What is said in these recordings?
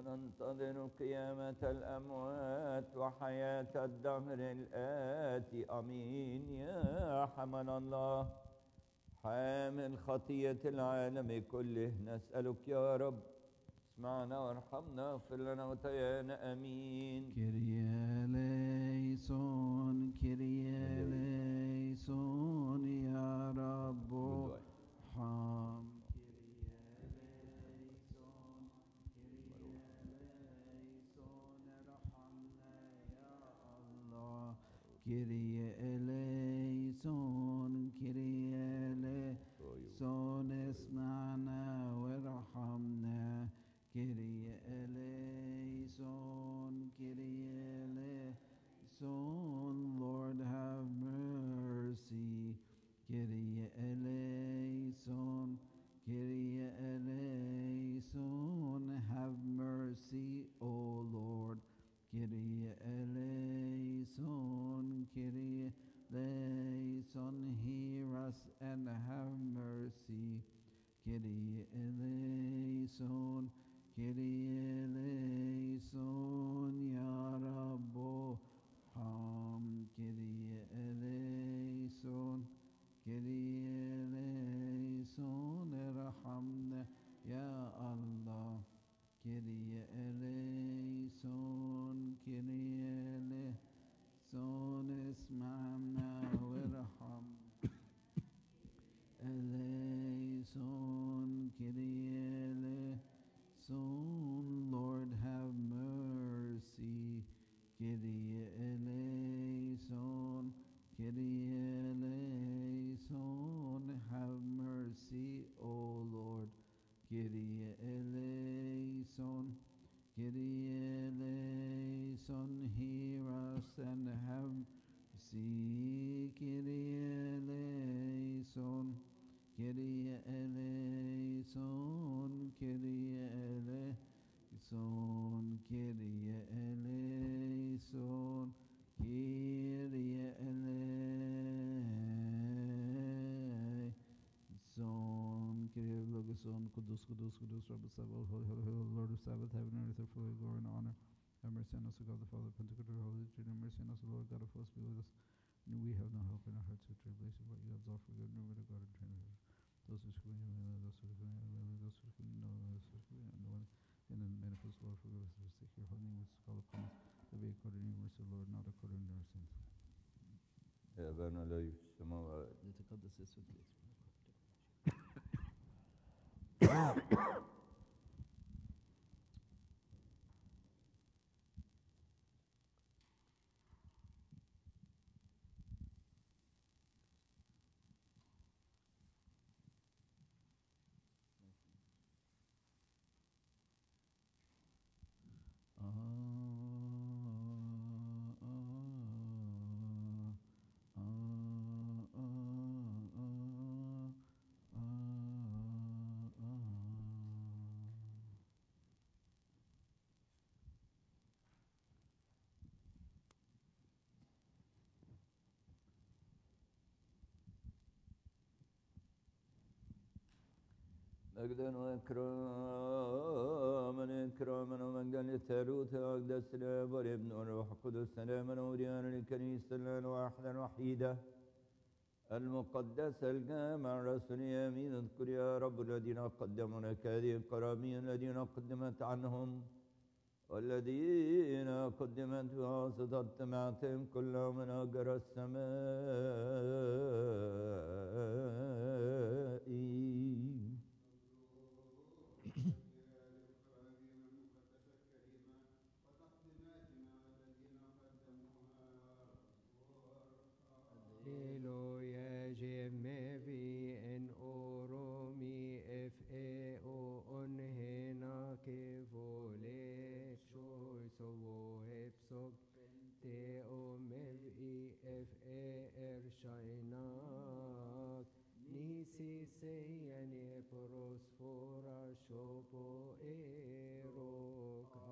وننتظر قيامة الأموات وحياة الدهر الآتي. أمين. يا حمل الله حامل خطية العالم كله، نسألك يا رب اسمعنا وارحمنا واغفر لنا وتيانا. امين. كريا ليسون كريا ليسون يا رب ارحم. كريا ليسون كريا ليسون ارحمنا يا الله. كريا ليسون كريا ليسون اسمعنا وارحمنا. كريا eleison, Kyrie eleison, Lord have mercy. Kyrie eleison, Kyrie eleison, have mercy, O Lord. Kyrie eleison, Kyrie eleison, hear us and have mercy. Kyrie eleison, Kyrie eleison, Ya Rabbo Ham. Kyrie eleison, Kyrie eleison, erhamna Ya Allah. Kyrie eleison, Kyrie eleison, اسمعنا وارحمنا. Eleison, Kyrie eleison, Lord have mercy. Kyrie eleison, Kyrie eleison, have mercy, O Lord. Kyrie eleison, Kyrie eleison, hear us and have mercy. Kyrie eleison, Kyrie eleison, Kyrie eleison, Kyrie eleison, Kyrie eleison, Kyrie eleison, Kudus, Kudus, Kudus, Rabbi Sabaoth, Holy, Holy, Holy, Lord of Sabbath, heaven and earth are full of glory and honor. Have mercy on us, O God the Father, Pantocrator, Holy Trinity, have mercy on us, O Lord God of hosts, be with us. We have no help in our hearts of tribulation, but you absolve for good, no matter God and Trinity. Those who scream, those who scream, those who scream, no, those who scream, no one. And then manifest, Lord, forgive us, forsake your holy name, which is called upon us, to be according to your mercy, Lord, not according to our sins. أبانا الذي في السماوات يتقدس اسمك. مجدا وإكراما إكراما ومجدا للثالوث أقدس الآب والابن والروح القدس سلاما وديانا للكنيسة الواحدة الوحيدة المقدسة الجامعة الرسولية. آمين. اذكر يا رب الذين قدموا لك هذه القرابين الذين قدمت عنهم والذين قدمت بواسطة جماعتهم كلهم من أجر السماء. Alleluia, gemme vi en oromi o onhena ke volek shoy so hepsog te o mevi shainak nisi seyane prosfora shopo erok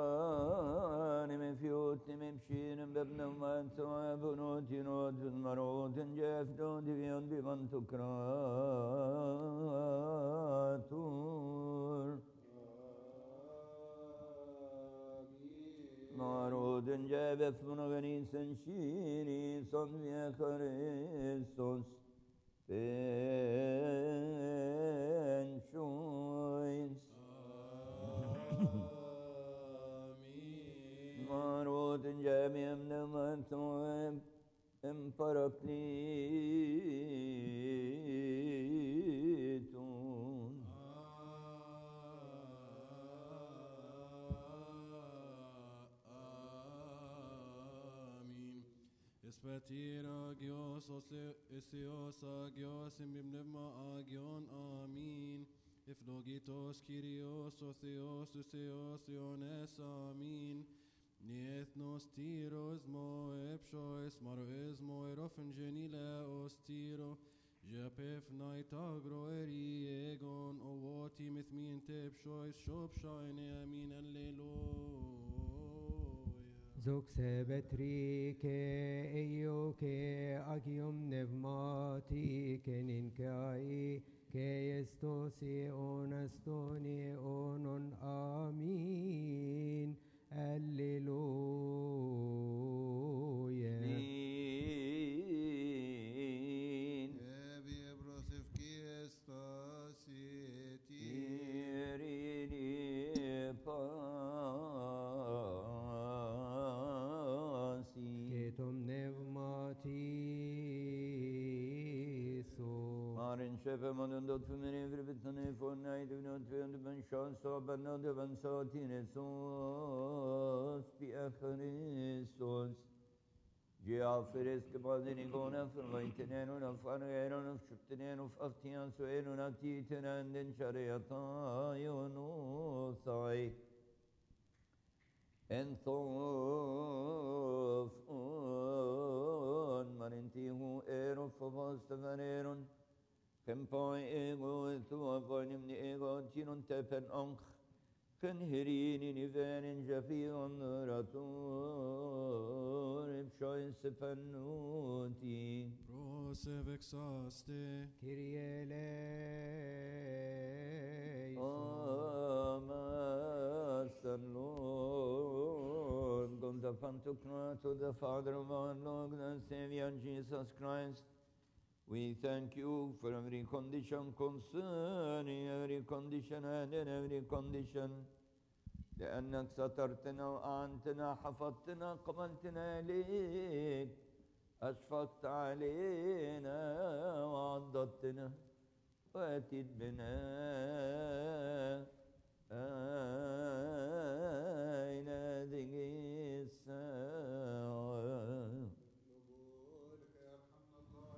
الإفران من فيوت من بشين بابن وانت وابنوت نوت المرو يفدون دبيون بمن تكراتور Marud cebef bunu sen şiri son ve Kristus ben şoins Marud cebem nemantum emparaklitun Espetir agios osios agios imbibnema agion amin. Iflogitos kyrios osios usios iones amin. Niethnos tiros mo epshois maroes mo erofen genile ostiro. Japef naitagro eriegon o voti mithmin tepshois shopshaine amin alleluia. Zog sebetri ke agium nevmati kenin kai ke estosi onastoni onon amin alleluia Lin Ebi ebrosif ki estasieti. Irini pasi ketum nevmati so Marin şefe manın da tümeni bir bitene fonay dünü tüyündü ben şansa ben de ben saatine sos bi Christus Giaferes che badini gona fermaitenen una faneron of chutenen of aftian so enuna titenen den chariata yonu sai Enthof on manintihu ero favastaveneron Kempoi ego tua voinimni ego tinun tepen onch Ken hirini nivenin jafion ratur Ipshoin sepenuti Prose vexaste. Kyrie eleison Master Lord, God the Pantocrator, the Father of our Lord and Savior Jesus Christ, we thank you for every condition concerning every condition and in every condition. لأنك سترتنا وأنتنا حفظتنا قبلتنا ليك أشفقت علينا وعضدتنا وأتيت بنا أين هذه الساعة نقولك يرحمنا الله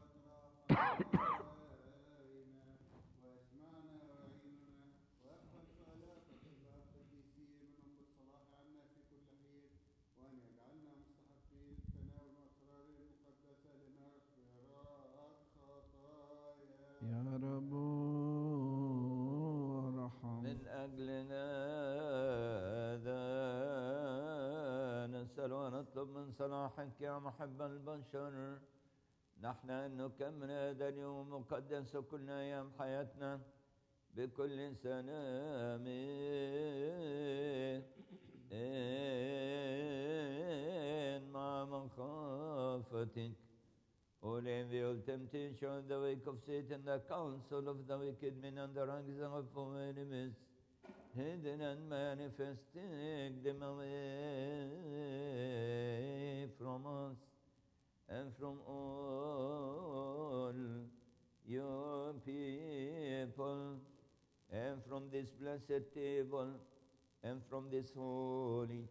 علينا واسمعنا وعيننا واقبل صلاتك القديسين منهم بالصلاح عنا في كل حين وان يجعلنا مستحقين لتناول اسرار المقدسه لمغفرات خطايا يا رب ارحم من أجل هذا نسأل ونطلب من صلاحك يا محب البشر نحن أن نكمل هذا اليوم مقدس كل أيام حياتنا بكل سلام مع مخافتك Only the temptation of the way of Satan, the counsel of the wicked men and the ranks of our enemies, hidden and manifesting them away from us and from all your people, and from this blessed table, and from this holy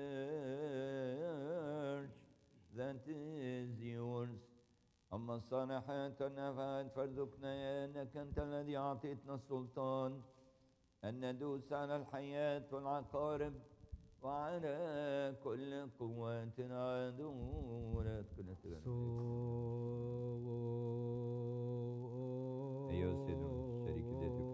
church that is yours. أما الصالحات والنفعات فارزقنا أنك أنت الذي أعطيتنا السلطان أن ندوس على الحياة والعقارب وعلى كل قواتنا عدونا أيها السيد الشريك ذاتك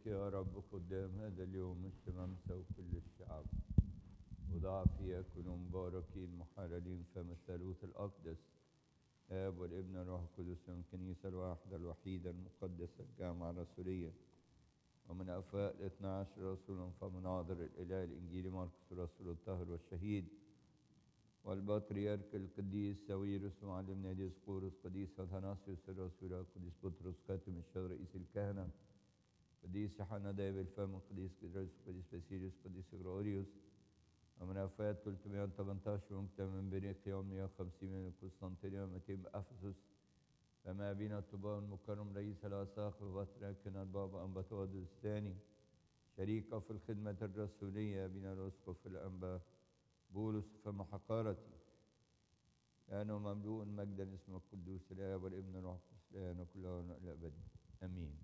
يا رب قدام هذا اليوم الشمامسة وكل الشعب، وضع في يكونوا مباركين محررين فم الثالوث الأقدس الآب والابن والروح القدس من الكنيسة الواحدة الوحيدة المقدسة الجامعة الرسولية، ومن أفاء 12 رسولا فمناظر الإله الإنجيلي مرقس الرسول الطاهر والشهيد، والبطريرك القديس ساويرس ومعلمنا ديسقورس، قديس أثناسيوس الرسول، قديس بطرس خاتم الشهر رئيس الكهنة، قديس يوحنا دايب الفم، قديس كدرس، قديس باسيليوس، قديس غريغوريوس، ومن أفات 318 مكتب من بريقيا، 150 من القسطنطينية، 200 بأفسس، فما بين الطوباء المكرم رئيس الأساقفة وبطريركنا البابا أنبطوادوس الثاني، شريكة في الخدمة الرسولية بين الأسقف الأنبا بولس فم حقارتي، لأنه مملوء مجدا اسمه القدوس الآب والابن والروح القدس لأنه كله إلى الأبد آمين.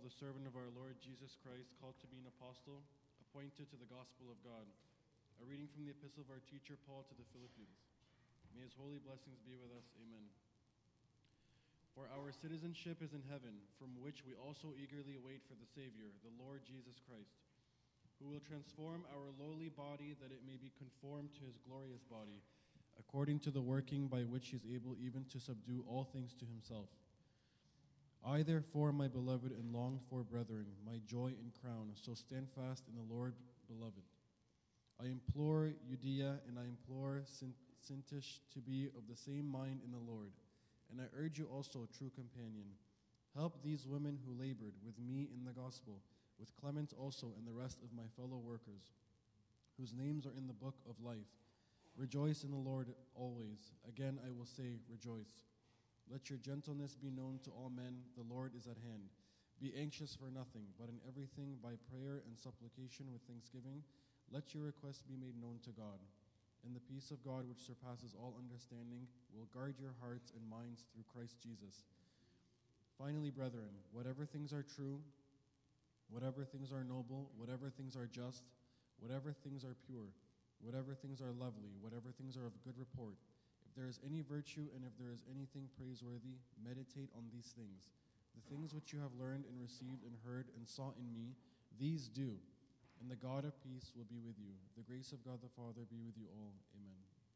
the servant of our Lord Jesus Christ, called to be an apostle, appointed to the gospel of God. A reading from the epistle of our teacher Paul to the Philippians. May his holy blessings be with us. Amen. For our citizenship is in heaven, from which we also eagerly wait for the Savior, the Lord Jesus Christ, who will transform our lowly body that it may be conformed to his glorious body, according to the working by which he is able even to subdue all things to himself. I, therefore, my beloved and longed for brethren, my joy and crown, so stand fast in the Lord, beloved. I implore Judea and I implore Syntyche to be of the same mind in the Lord. And I urge you also, true companion, help these women who labored with me in the gospel, with Clement also and the rest of my fellow workers, whose names are in the book of life. Rejoice in the Lord always. Again I will say, rejoice. Let your gentleness be known to all men. The Lord is at hand. Be anxious for nothing, but in everything by prayer and supplication with thanksgiving, let your requests be made known to God. And the peace of God, which surpasses all understanding, will guard your hearts and minds through Christ Jesus. Finally, brethren, whatever things are true, whatever things are noble, whatever things are just, whatever things are pure, whatever things are lovely, whatever things are of good report, if there is any virtue and if there is anything praiseworthy, meditate on these things. The things which you have learned and received and heard and saw in me, these do. And the God of peace will be with you. The grace of God the Father be with you all. Amen.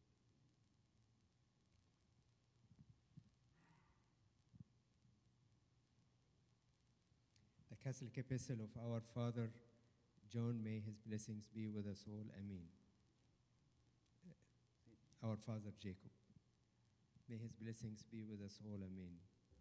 The Catholic Epistle of our Father John, may his blessings be with us all. Amen. Our Father Jacob, may his blessings be with us all. Amen.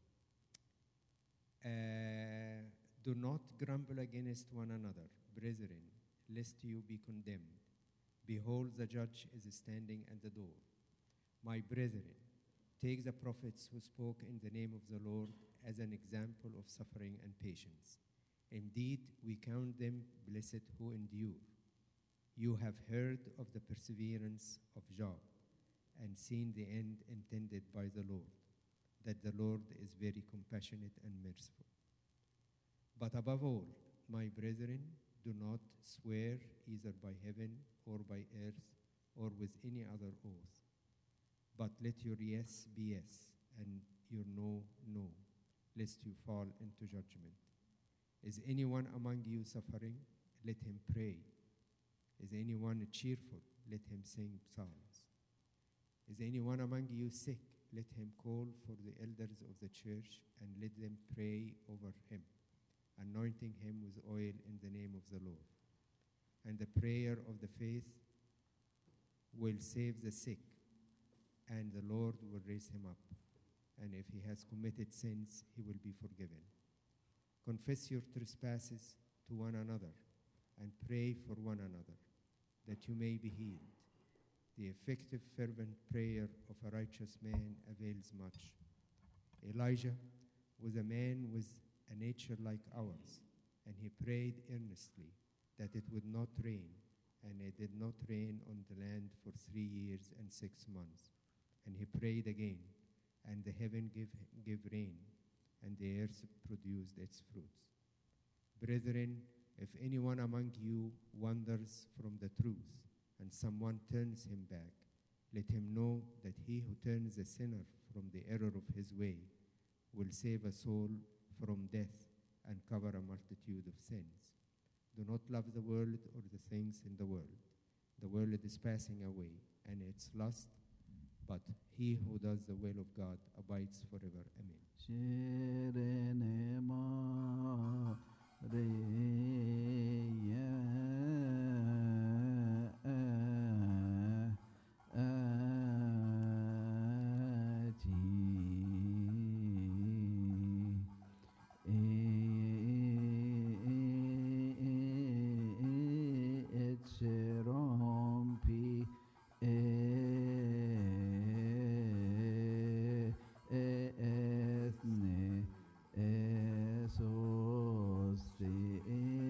Do not grumble against one another, brethren, lest you be condemned. Behold, the judge is standing at the door. My brethren, take the prophets who spoke in the name of the Lord as an example of suffering and patience. Indeed, we count them blessed who endure. You have heard of the perseverance of Job and seen the end intended by the Lord, that the Lord is very compassionate and merciful. But above all, my brethren, do not swear either by heaven or by earth or with any other oath, but let your yes be yes and your no, no, lest you fall into judgment. Is anyone among you suffering? Let him pray. Is anyone cheerful? Let him sing psalms. Is anyone among you sick? Let him call for the elders of the church and let them pray over him, anointing him with oil in the name of the Lord. And the prayer of the faith will save the sick, and the Lord will raise him up. And if he has committed sins, he will be forgiven. Confess your trespasses to one another and pray for one another, that you may be healed. The effective, fervent prayer of a righteous man avails much. Elijah was a man with a nature like ours, and he prayed earnestly that it would not rain, and it did not rain on the land for 3 years and 6 months. And he prayed again, and the heaven gave rain, and the earth produced its fruits. Brethren, if anyone among you wanders from the truth, and someone turns him back, let him know that he who turns a sinner from the error of his way will save a soul from death and cover a multitude of sins. Do not love the world or the things in the world. The world is passing away, and its lust, but he who does the will of God abides forever. Amen. Ethne esos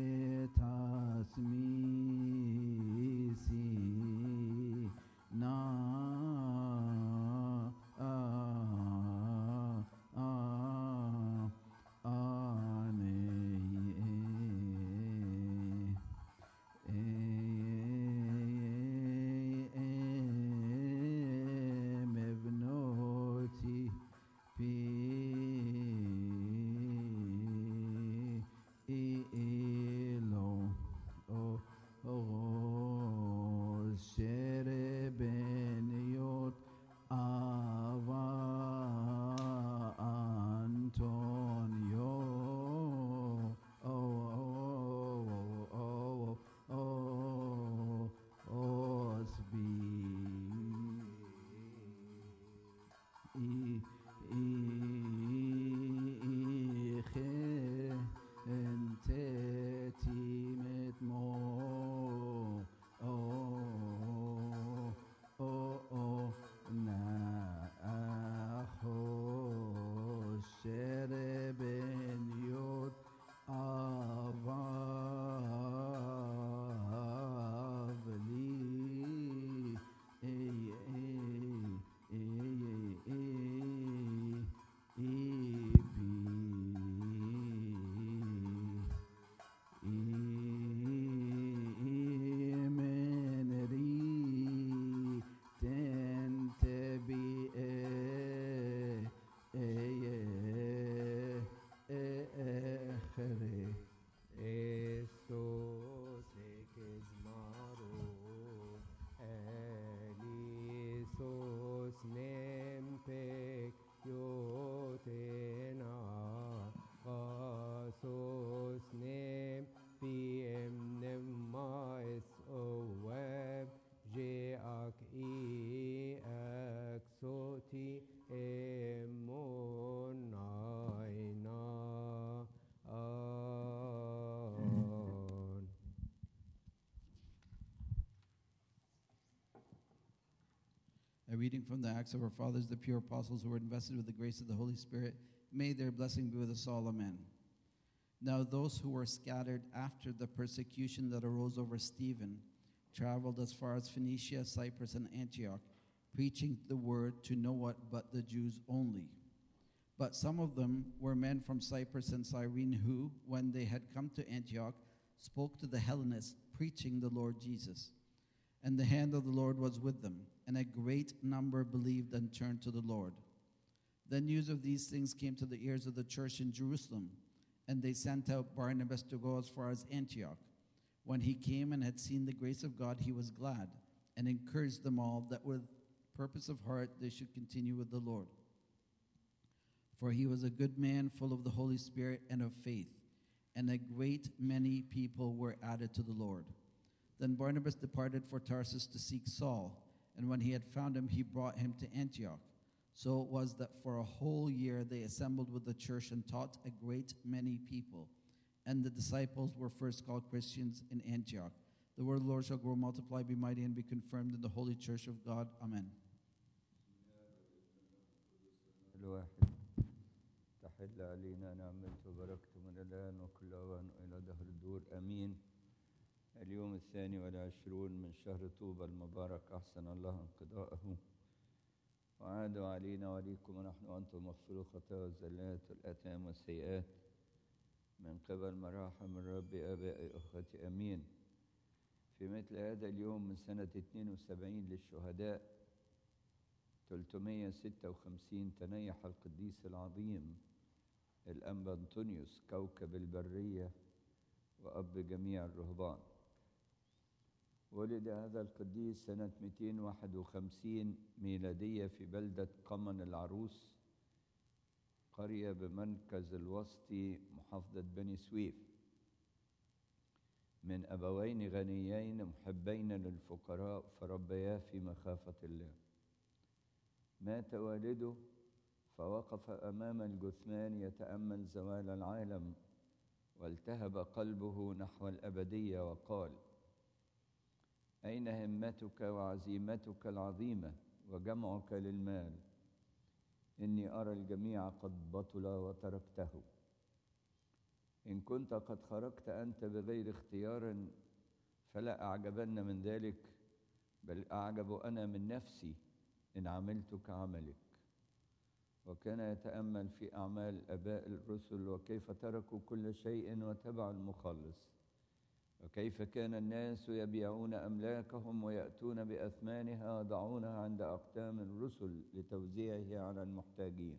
Estos ekizmaro elisos nempek yotena kasos nem pm nemais oweb jeak aksoti emonaina on. A reading from the Acts of our Fathers, the pure apostles who were invested with the grace of the Holy Spirit. May their blessing be with us all. Amen. Now those who were scattered after the persecution that arose over Stephen traveled as far as Phoenicia, Cyprus, and Antioch, preaching the word to no one but the Jews only. But some of them were men from Cyprus and Cyrene who, when they had come to Antioch, spoke to the Hellenists, preaching the Lord Jesus. And the hand of the Lord was with them, and a great number believed and turned to the Lord. Then news of these things came to the ears of the church in Jerusalem, and they sent out Barnabas to go as far as Antioch. When he came and had seen the grace of God, he was glad, and encouraged them all that with purpose of heart they should continue with the Lord. For he was a good man, full of the Holy Spirit and of faith, and a great many people were added to the Lord. Then Barnabas departed for Tarsus to seek Saul, and when he had found him, he brought him to Antioch. So it was that for a whole year they assembled with the church and taught a great many people. And the disciples were first called Christians in Antioch. The word of the Lord shall grow, multiply, be mighty, and be confirmed in the holy church of God. Amen. الواحد تحل علينا نعمته وبركته من الآن وكل أوان إلى دهر الدور آمين. اليوم 22 من شهر طوبى المبارك أحسن الله انقضاءه وعاد علينا وعليكم ونحن وأنتم مغفور الخطايا والزلات والآثام والسيئات من قبل مراحم الرب آبائي أخوتي آمين. في مثل هذا اليوم من سنة 72 للشهداء 356 تنيح القديس العظيم الأنبا أنطونيوس كوكب البرية وأب جميع الرهبان. ولد هذا القديس سنة 251 ميلادية في بلدة قمن العروس، قرية بمركز الوسطي محافظة بني سويف، من أبوين غنيين محبين للفقراء فربياه في مخافة الله. مات والده فوقف أمام الجثمان يتأمل زوال العالم، والتهب قلبه نحو الأبدية وقال: أين همتك وعزيمتك العظيمة وجمعك للمال؟ إني أرى الجميع قد بطل وتركته. إن كنت قد خرجت أنت بغير اختيار فلا أعجبن من ذلك، بل أعجب أنا من نفسي إن عملت كعملك. وكان يتأمل في أعمال آباء الرسل وكيف تركوا كل شيء وتبعوا المخلص، وكيف كان الناس يبيعون أملاكهم ويأتون بأثمانها ويضعونها عند أقدام الرسل لتوزيعها على المحتاجين.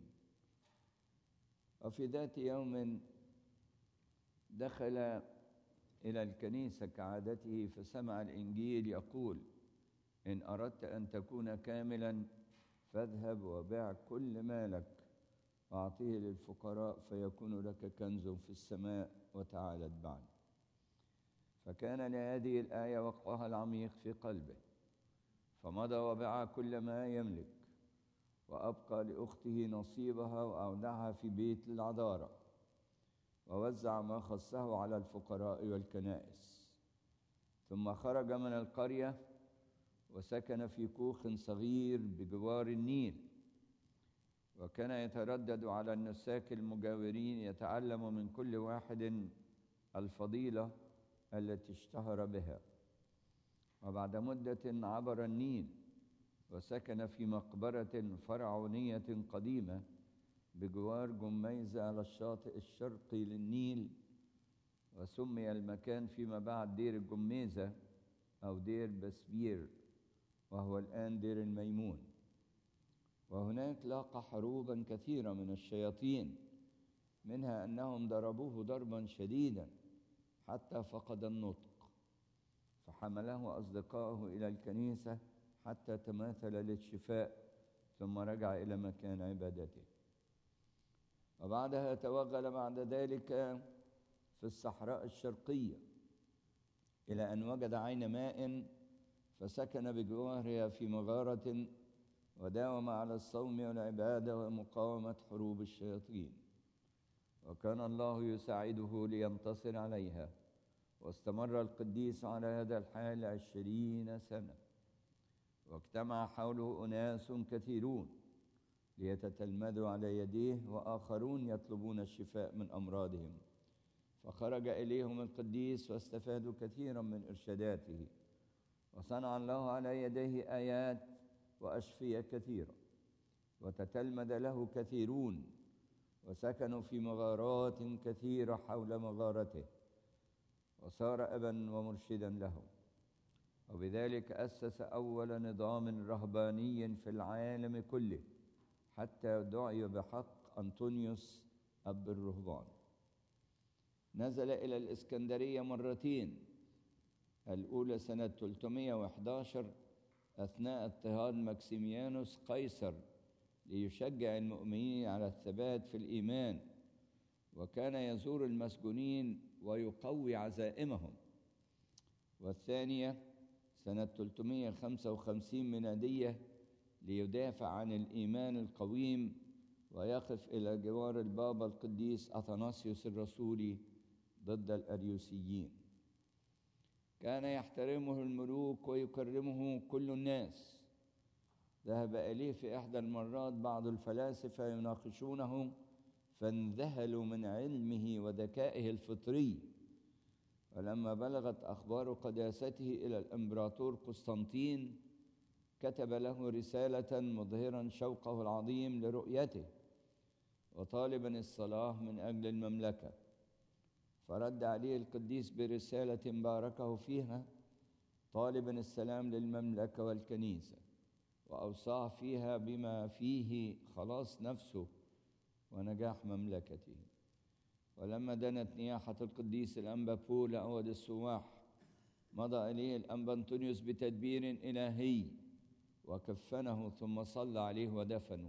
وفي ذات يوم دخل إلى الكنيسة كعادته فسمع الإنجيل يقول: إن أردت أن تكون كاملا فاذهب وبيع كل مالك وأعطيه للفقراء فيكون لك كنز في السماء وتعال اتبعني. فكان لهذه الآية وقعها العميق في قلبه، فمضى وباع كل ما يملك وأبقى لأخته نصيبها وأودعها في بيت العذارى، ووزع ما خصه على الفقراء والكنائس. ثم خرج من القرية وسكن في كوخ صغير بجوار النيل، وكان يتردد على النساك المجاورين يتعلم من كل واحد الفضيلة التي اشتهر بها. وبعد مدة عبر النيل وسكن في مقبرة فرعونية قديمة بجوار جميزة على الشاطئ الشرقي للنيل، وسمي المكان فيما بعد دير الجميزة أو دير بسبير، وهو الآن دير الميمون. وهناك لاقى حروبا كثيرة من الشياطين، منها أنهم ضربوه ضربا شديدا حتى فقد النطق، فحمله أصدقائه إلى الكنيسة حتى تماثل للشفاء، ثم رجع إلى مكان عبادته. وبعدها توغل بعد ذلك في الصحراء الشرقية إلى أن وجد عين ماء، فسكن بجوارها في مغارة، وداوم على الصوم والعبادة ومقاومة حروب الشياطين، وكان الله يساعده لينتصر عليها. واستمر القديس على هذا الحال 20 سنة، واجتمع حوله أناس كثيرون ليتتلمذوا على يديه، وآخرون يطلبون الشفاء من أمراضهم، فخرج إليهم القديس واستفادوا كثيرا من إرشاداته، وصنع الله على يديه آيات وأشفية كثيرة، وتتلمذ له كثيرون، وسكنوا في مغارات كثيرة حول مغارته، وصار أبا ومرشدا لهم. وبذلك أسس أول نظام رهباني في العالم كله، حتى دعي بحق أنطونيوس أب الرهبان. نزل إلى الإسكندرية مرتين، الأولى سنة 311 أثناء اضطهاد ماكسيميانوس قيصر ليشجع المؤمنين على الثبات في الإيمان، وكان يزور المسجونين ويقوي عزائمهم. والثانية سنة 355 ميلادية ليدافع عن الإيمان القويم ويقف إلى جوار البابا القديس أثناسيوس الرسولي ضد الأريوسيين. كان يحترمه الملوك ويكرمه كل الناس. ذهب إليه في إحدى المرات بعض الفلاسفة يناقشونه، فانذهلوا من علمه وذكائه الفطري. ولما بلغت أخبار قداسته إلى الإمبراطور قسطنطين، كتب له رسالة مظهرا شوقه العظيم لرؤيته، وطالبا الصلاة من أجل المملكة. فرد عليه القديس برسالة باركه فيها، طالبا السلام للمملكة والكنيسة، وأوصاه فيها بما فيه خلاص نفسه ونجاح مملكته. ولما دنت نياحة القديس الأنبا بولا أود السواح، مضى إليه الأنبا أنطونيوس بتدبير إلهي وكفنه، ثم صلى عليه ودفنه.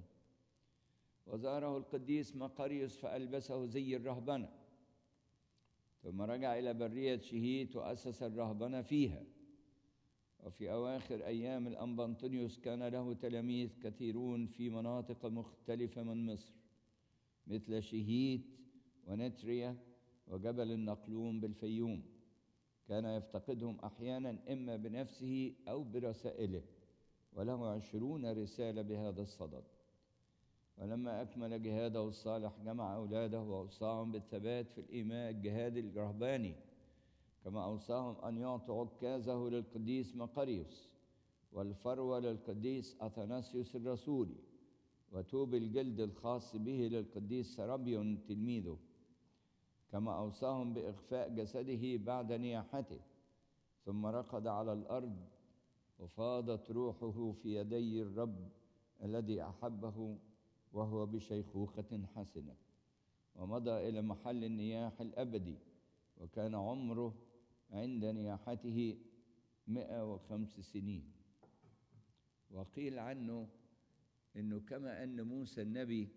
وزاره القديس مقاريوس فألبسه زي الرهبنة، ثم رجع إلى برية شهيت وأسس الرهبنة فيها. وفي أواخر أيام الأنبا أنطونيوس كان له تلاميذ كثيرون في مناطق مختلفة من مصر، مثل شهيت ونتريا وجبل النقلون بالفيوم. كان يفتقدهم أحيانا إما بنفسه أو برسائله، وله 20 رسالة بهذا الصدد. ولما أكمل جهاده الصالح جمع أولاده وأوصاهم بالثبات في الإيمان الجهاد الرهباني، كما أوصاهم أن يعطوا عكازه للقديس مقاريوس، والفروة للقديس أثناسيوس الرسولي، وتوب الجلد الخاص به للقديس سرابيون تلميذه. كما أوصاهم بإخفاء جسده بعد نياحته، ثم رقد على الأرض وفاضت روحه في يدي الرب الذي أحبه وهو بشيخوخة حسنة، ومضى إلى محل النياح الأبدي، وكان عمره عند نياحته 105 سنين. وقيل عنه إنه كما أن موسى النبي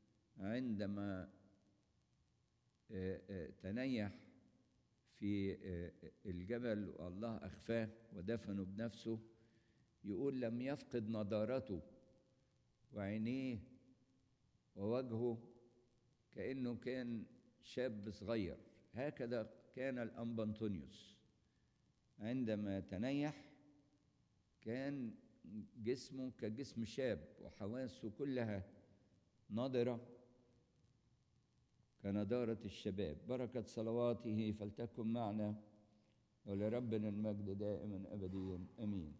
عندما تنيح في الجبل والله أخفاه ودفنه بنفسه، يقول لم يفقد نضارته وعينيه ووجهه كأنه كان شاب صغير. هكذا كان الأنبا أنطونيوس عندما تنيح، كان جسمه كجسم شاب وحواسه كلها نضرة كنضارة الشباب. بركة صلواته فلتكن معنا، ولربنا المجد دائما أبديا آمين.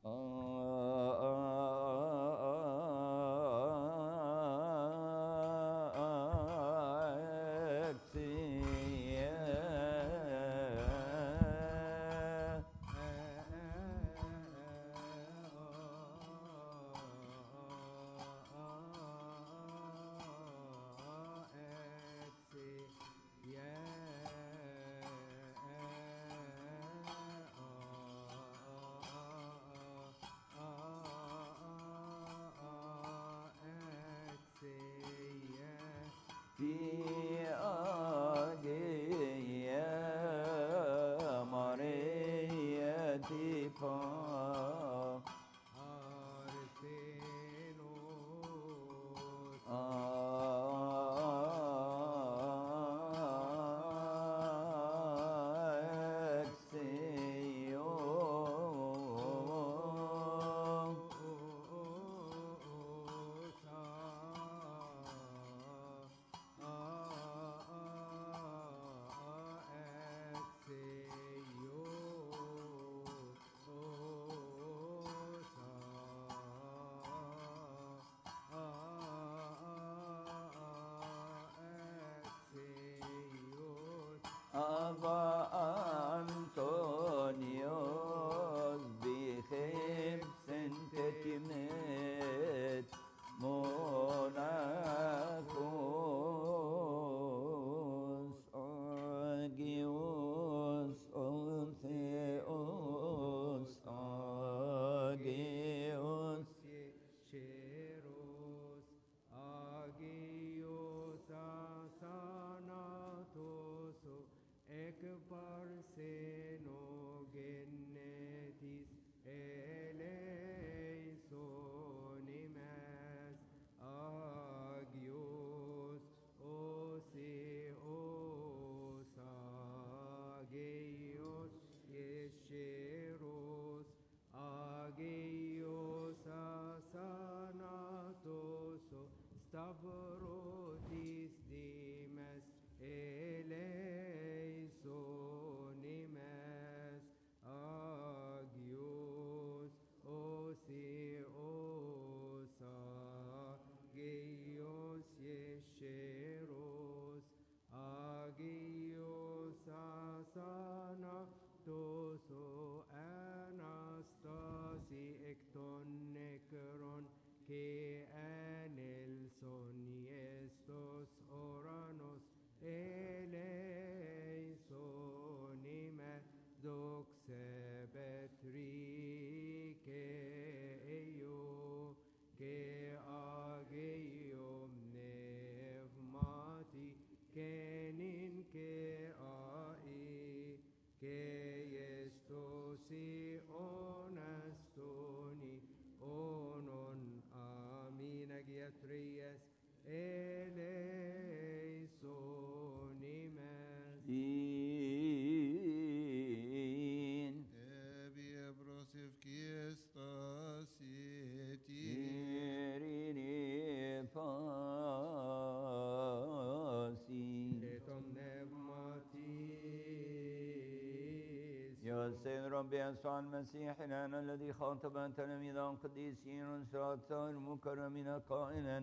السيد ربي يسوع المسيح الآن الذي خاطب تلاميذه القديسين والشهداء المكرمين قائلا: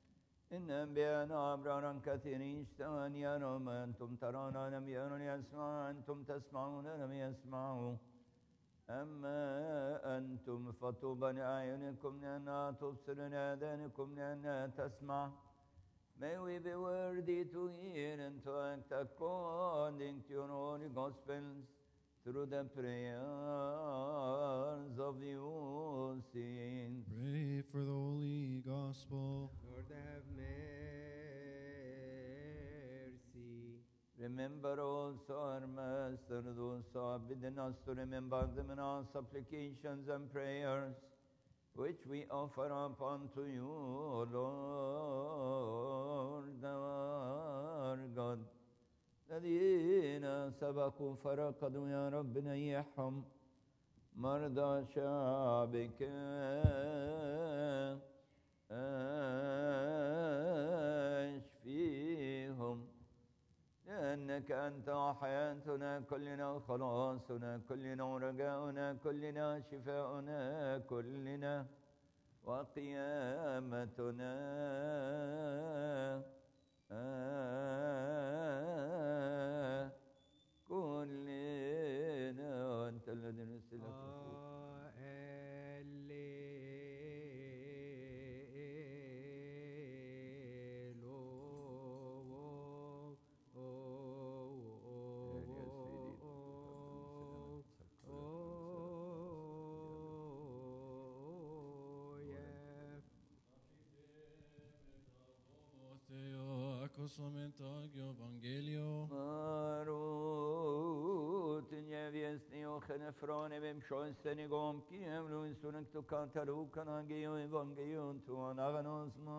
إن أنبياءنا أبرارا كثيرين اشتهوا أن يروا ما أنتم ترون لم يروا، يسمعوا أنتم تسمعون لم يسمعوا. أما أنتم فطوبى لأعينكم لأنها تبصر، لآذانكم لأنها تسمع. May we be worthy to hear and to act according to your holy gospels, through the prayers of you saints. Pray for the Holy Gospel. Lord, have mercy. Remember also our Master, those who have bidden us to remember them in our supplications and prayers. which we offer up unto you, O Lord our God. الذين سبقوا فرقدوا يا رب نيحهم، مرضى شعبك اشفيهم، لأنك أنت حياتنا كلنا، خلاصنا كلنا، ورجاؤنا كلنا، شفاؤنا كلنا، وقيامتنا كلنا، وأنت الذي نرسلك Marut njeviesni o chenefrone vem shoysten igom kiem luin sunek tu kantaru kanagio evangelion tu anaganos ma.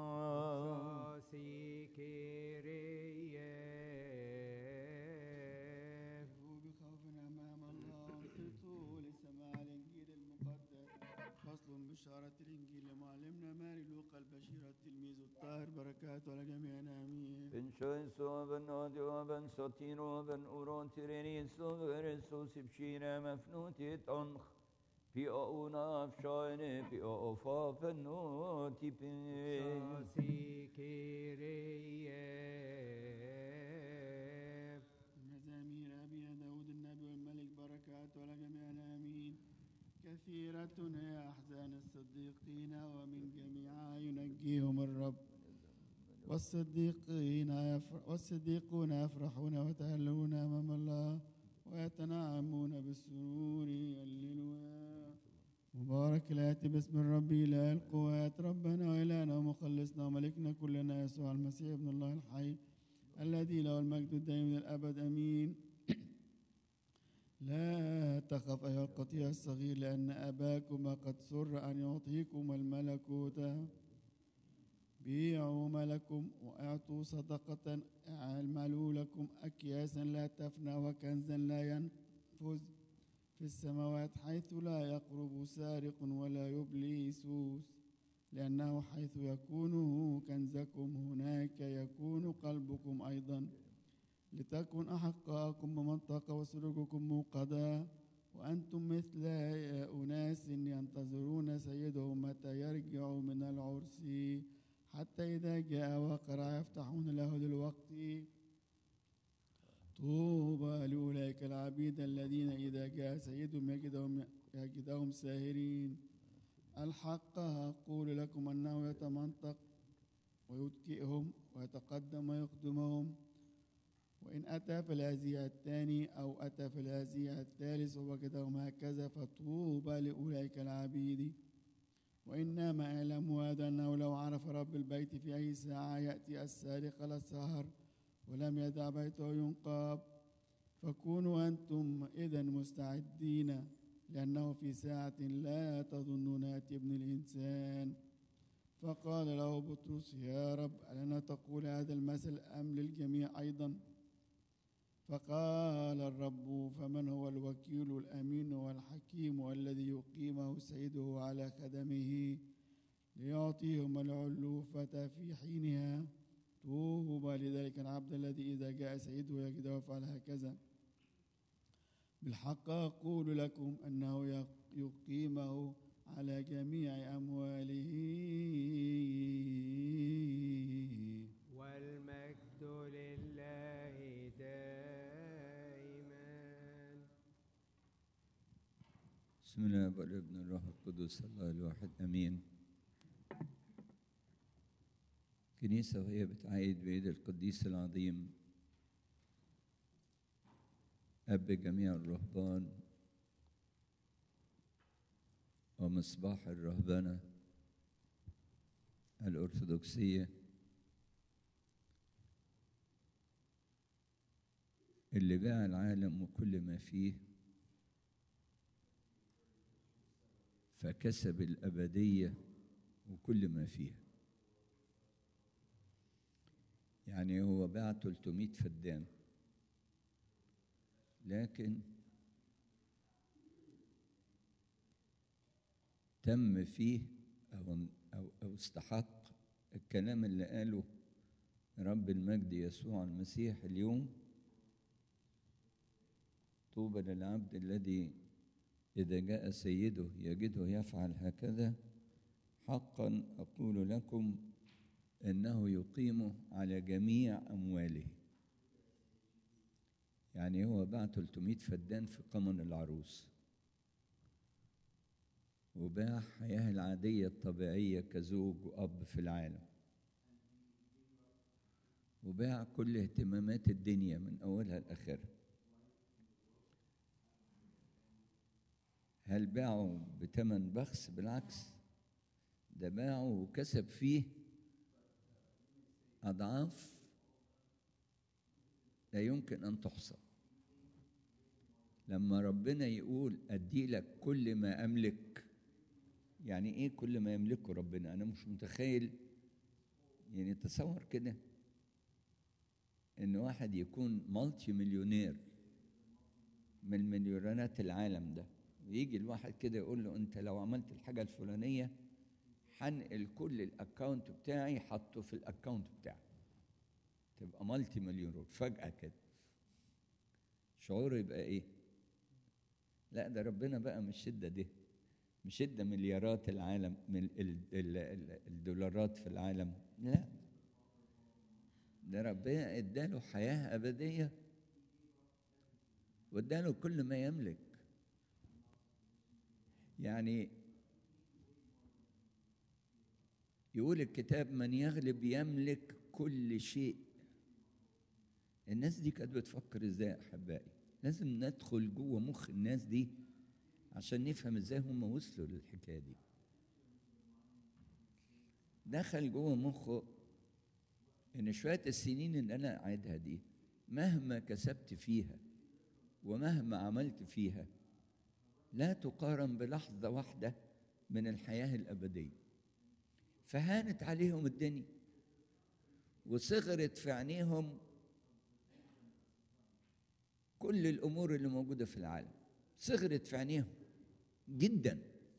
بخوف أمام الله انصتوا لسماع الإنجيل المقدس. فصل بشارة الإنجيل لمعلمنا ماري لوقا البشير التلميذ الطاهر، بركاته على جميعنا آمين. Ben shoyso ben odio ben sotino ben uron tireni so veriso sibshire mefnuti tanch pi ona fshoyne pi ofa penoti pi. مزامير أبينا داود النبي والملك، بركاته على جميعنا آمين. كثيرة هي أحزان الصديقين، ومن جميعها ينجيهم الرب. والصديقون يفرحون ويتهللون أمام الله، ويتنعمون بالسرور. هللويا. مبارك الآتي باسم الرب إله القوات، ربنا وإلهنا ومخلصنا وملكنا كلنا يسوع المسيح ابن الله الحي، الذي له المجد الدائم إلى الأبد آمين. لا تخف أيها القطيع الصغير، لأن أباكما قد سر أن يعطيكم الملكوت. بيعوا ملكم وأعطوا صدقة، اعملوا لكم أكياسا لا تفنى وكنزا لا ينفذ في السماوات، حيث لا يقرب سارق ولا يبلي سوس، لأنه حيث يكون كنزكم هناك يكون قلبكم أيضا. لتكن أحقاءكم بمنطقة وسرقكم موقدا، وأنتم مثل أناس ينتظرون سيدهم متى يرجع من العرس، حتى إذا جاء وقرع يفتحون له للوقت. طوبى لأولئك العبيد الذين إذا جاء سيدهم يجدهم ساهرين. الحق أقول لكم أنه يتمنطق ويتكئهم ويتقدم ويخدمهم، وإن أتى في الهزيع الثاني أو أتى في الهزيع الثالث ووجدهم هكذا، فطوبى لأولئك العبيد. وإنما أعلم هذا، أنه لو عرف رب البيت في أي ساعة يأتي السارق للسهر ولم يدع بيته ينقب، فكونوا أنتم إذن مستعدين، لأنه في ساعة لا تظنون يأتي ابن الإنسان. فقال له بطرس: يا رب، ألنا تقول هذا المثل أم للجميع أيضا؟ فقال الرب: فمن هو الوكيل الأمين والحكيم والذي يقيمه سيده على خدمه ليعطيهم العلوفة في حينها؟ طوبى لذلك العبد الذي إذا جاء سيده يجده يفعل هكذا. بالحق أقول لكم أنه يقيمه على جميع أمواله. والمجد لله دائما. بسم الله والابن الروح القدس الله الواحد امين. كنيسة وهي بتعيد بعيد القديس العظيم أب جميع الرهبان ومصباح الرهبنة الأرثوذكسية، اللي باع العالم وكل ما فيه فكسب الأبدية وكل ما فيها. يعني هو باع 300 فدان، لكن تم فيه أو استحق الكلام اللي قاله رب المجد يسوع المسيح اليوم: طوبى للعبد الذي إذا جاء سيده يجده يفعل هكذا، حقا أقول لكم إنه يقيمه على جميع أمواله. يعني هو باع 300 فدان في قمن العروس، وباع حياة العادية الطبيعية كزوج وأب في العالم، وباع كل اهتمامات الدنيا من أولها لآخرها. هل باعه بثمن بخس؟ بالعكس، ده باعه وكسب فيه أضعاف لا يمكن أن تحصى. لما ربنا يقول أدي لك كل ما أملك، يعني إيه كل ما يملكه ربنا؟ أنا مش متخيل. يعني تصور كده إن واحد يكون مالتي مليونير من مليونيرات العالم ده، ويجي الواحد كده يقول له أنت لو عملت الحاجة الفلانية هنقل كل الأكاونت بتاعي حطه في الأكاونت بتاعي، تبقى مالتي مليونير فجأة كده. شعوره يبقى إيه؟ لا، ده ربنا بقى مش شدة دي، مش شدة مليارات العالم من الدولارات في العالم، لا، ده ربنا اداله حياة أبدية واداله كل ما يملك. يعني يقول الكتاب من يغلب يملك كل شيء. الناس دي كانت بتفكر ازاي يا احبائي؟ لازم ندخل جوه مخ الناس دي عشان نفهم ازاي هم وصلوا للحكايه دي. دخل جوه مخه ان شويه السنين اللي انا قاعدها دي مهما كسبت فيها ومهما عملت فيها لا تقارن بلحظه واحده من الحياه الابديه. فهانت عليهم الدنيا وصغرت في عينيهم كل الامور اللي موجوده في العالم، صغرت في عينيهم جدا.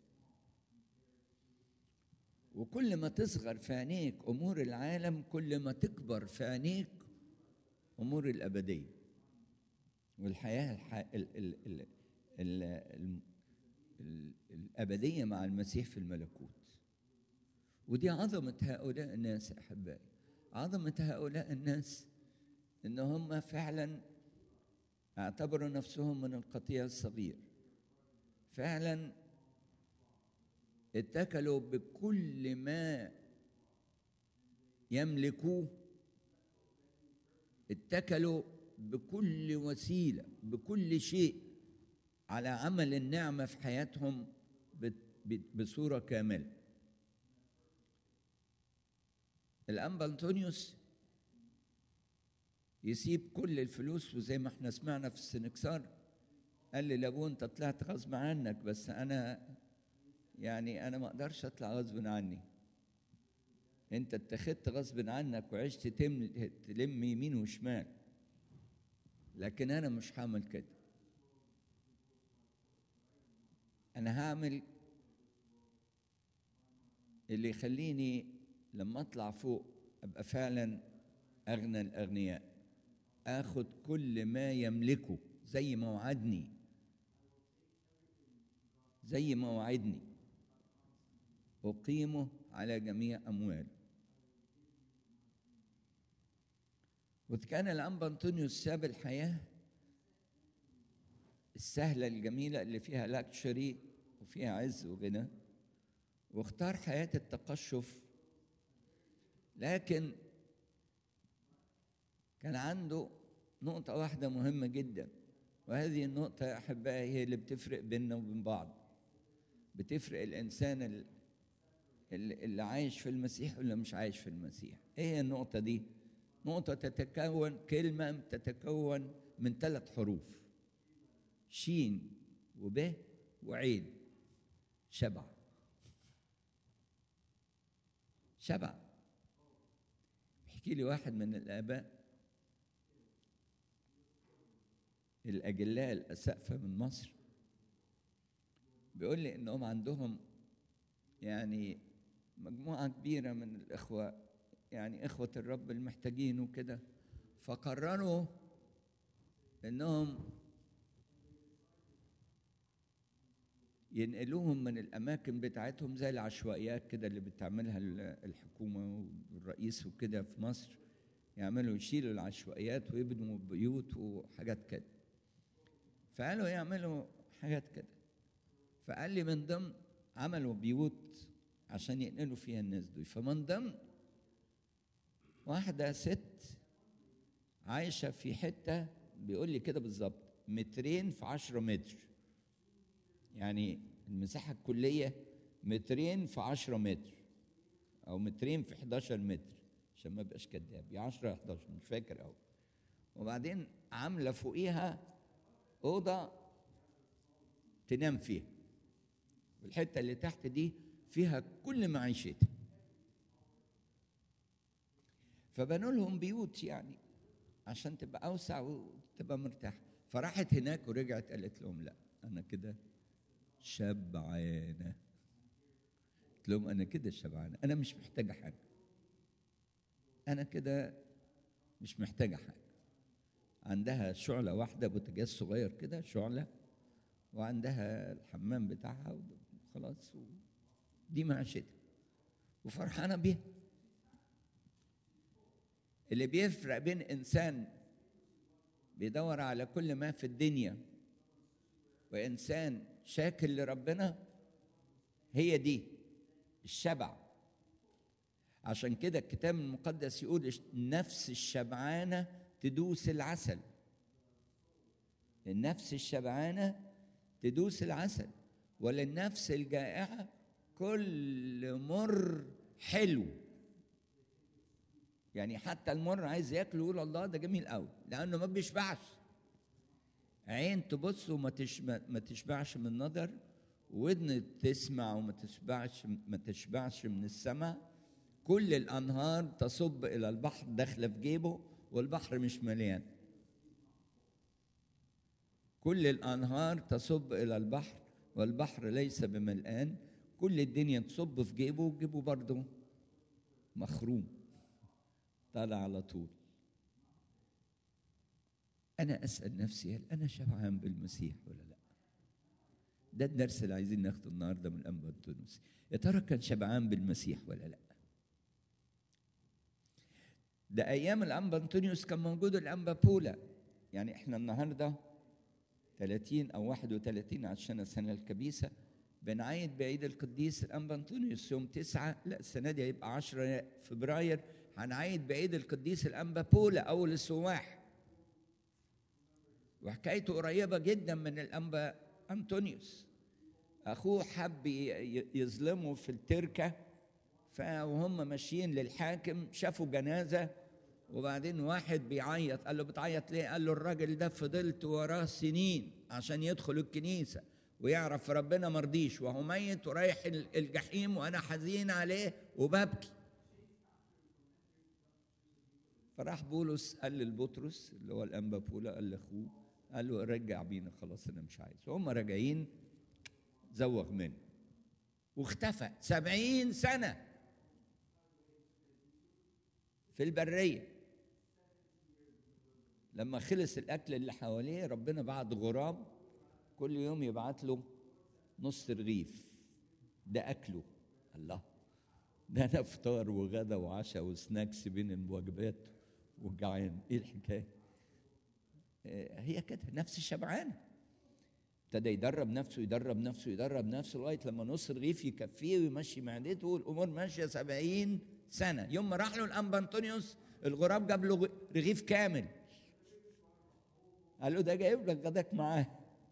وكل ما تصغر في عينيك امور العالم كل ما تكبر في عينيك امور الابديه والحياه الابديه مع المسيح في الملكوت. ودي عظمه هؤلاء الناس يا احبائي، عظمه هؤلاء الناس ان هم فعلا اعتبروا نفسهم من القطيع الصغير، فعلا اتكلوا بكل ما يملكوه، اتكلوا بكل وسيله بكل شيء على عمل النعمه في حياتهم بصوره كامله. الأنبا أنطونيوس يسيب كل الفلوس، وزي ما احنا سمعنا في السنكسار قال لي لابوه انت طلعت غصب عنك، بس انا ما اقدرش اطلع غصب عني. انت اتخذت غصب عنك وعشت تلم يمين وشمال، لكن انا مش هعمل كده. انا هعمل اللي يخليني لما اطلع فوق ابقى فعلا اغنى الاغنياء، اخد كل ما يملكه زي ما وعدني، اقيمه على جميع امواله. وكان الأنبا أنطونيوس ساب الحياة السهلة الجميلة اللي فيها لاكشري وفيها عز وغنى، واختار حياة التقشف. لكن كان عنده نقطة واحدة مهمة جدا، وهذه النقطة يا أحبائي هي اللي بتفرق بيننا وبين بعض، بتفرق الإنسان اللي عايش في المسيح واللي مش عايش في المسيح. إيه هي النقطة دي؟ نقطة كلمة تتكون من 3 حروف: شين وب وعين. شبع. شبع. يحكي لي واحد من الآباء الأجلاء الأسقفة من مصر، بيقول لي إنهم عندهم يعني مجموعة كبيرة من الإخوة، يعني إخوة الرب المحتاجين وكده، فقرروا إنهم ينقلوهم من الأماكن بتاعتهم زي العشوائيات كده اللي بتعملها الحكومة والرئيس وكده في مصر، يشيلوا العشوائيات ويبنوا بيوت وحاجات كده. فقالوا يعملوا حاجات كده، فقال لي من ضمن عملوا بيوت عشان ينقلوا فيها الناس دول. فمن ضمن واحدة ست عايشة في حتة بيقول لي كده بالظبط 2 في 10 متر، يعني المساحة الكلية 2 في 10 متر أو 2 في 11 متر عشان ما بقاش كداب، يا 10 11 مش فاكر أوي. وبعدين عاملة فوقيها أوضة تنام فيها، والحتة اللي تحت دي فيها كل معيشتها. فبنوا لهم بيوت يعني عشان تبقى أوسع وتبقى مرتاحة. فراحت هناك ورجعت قالت لهم لا أنا كده شبعانة. قلت لهم أنا كده شبعانة، أنا مش محتاجة حاجة، أنا كده مش محتاجة حاجة. عندها شعلة واحدة بوتاجاز صغير كده شعلة، وعندها الحمام بتاعها وخلاص، دي معيشتها وفرحانة بيها. اللي بيفرق بين إنسان بيدور على كل ما في الدنيا وإنسان شاكر لربنا هي دي الشبع. عشان كده الكتاب المقدس يقول النفس الشبعانة تدوس العسل. النفس الشبعانة تدوس العسل، وللنفس الجائعة كل مر حلو. يعني حتى المر عايز ياكله يقول الله ده جميل قوي، لأنه ما بيشبعش. عين تبص وما تشبعش من النظر، ودن تسمع وما تشبعش من السمع. كل الأنهار تصب إلى البحر داخلة في جيبه والبحر مش مليان. كل الأنهار تصب إلى البحر والبحر ليس بملآن. كل الدنيا تصب في جيبه وجيبه برضه مخروم طالع على طول. أنا أسأل نفسي هل أنا شبعان بالمسيح ولا لا؟ ده الدرس اللي عايزين ناخده النهارده من الأنبا أنطونيوس. يا ترى كان شبعان بالمسيح ولا لا؟ ده أيام الأنبا أنطونيوس كان موجود الأنبا بولا. يعني إحنا النهارده 30 أو 31 عشان السنة الكبيسة بنعيد بعيد القديس الأنبا أنطونيوس يوم 9، لا السنة دي هيبقى 10 فبراير هنعيد بعيد القديس الأنبا بولا أول السواح. وحكايته قريبة جدا من الأنبا أنطونيوس. أخوه حب يظلمه في التركة، وهم ماشيين للحاكم شافوا جنازة، وبعدين واحد بيعيط. قال له بتعيط ليه؟ قال له الراجل ده فضلت وراه سنين عشان يدخل الكنيسة ويعرف ربنا مرضيش، وهو ميت ورايح الجحيم وأنا حزين عليه وببكي. فراح بولس قال للبطرس اللي هو الأنبا بولا، قال لأخوه، قال له رجع بينا خلاص أنا مش عايز. وهم راجعين زوغ منه واختفى 70 سنة في البرية. لما خلص الأكل اللي حواليه ربنا بعت غراب كل يوم يبعت له نص رغيف، ده أكله. الله، ده أنا فطار وغدا وعشاء وسناكس بين الوجبات والجعان، إيه الحكاية؟ هي كده نفس الشبعانة. ابتدى يدرب نفسه لغاية لما نص رغيف يكفيه ويمشي معدته والأمور ماشية 70 سنة. يوم ما راح له الأنبا أنطونيوس الغراب جاب له رغيف كامل، قال له ده جايب لك غداك معاه،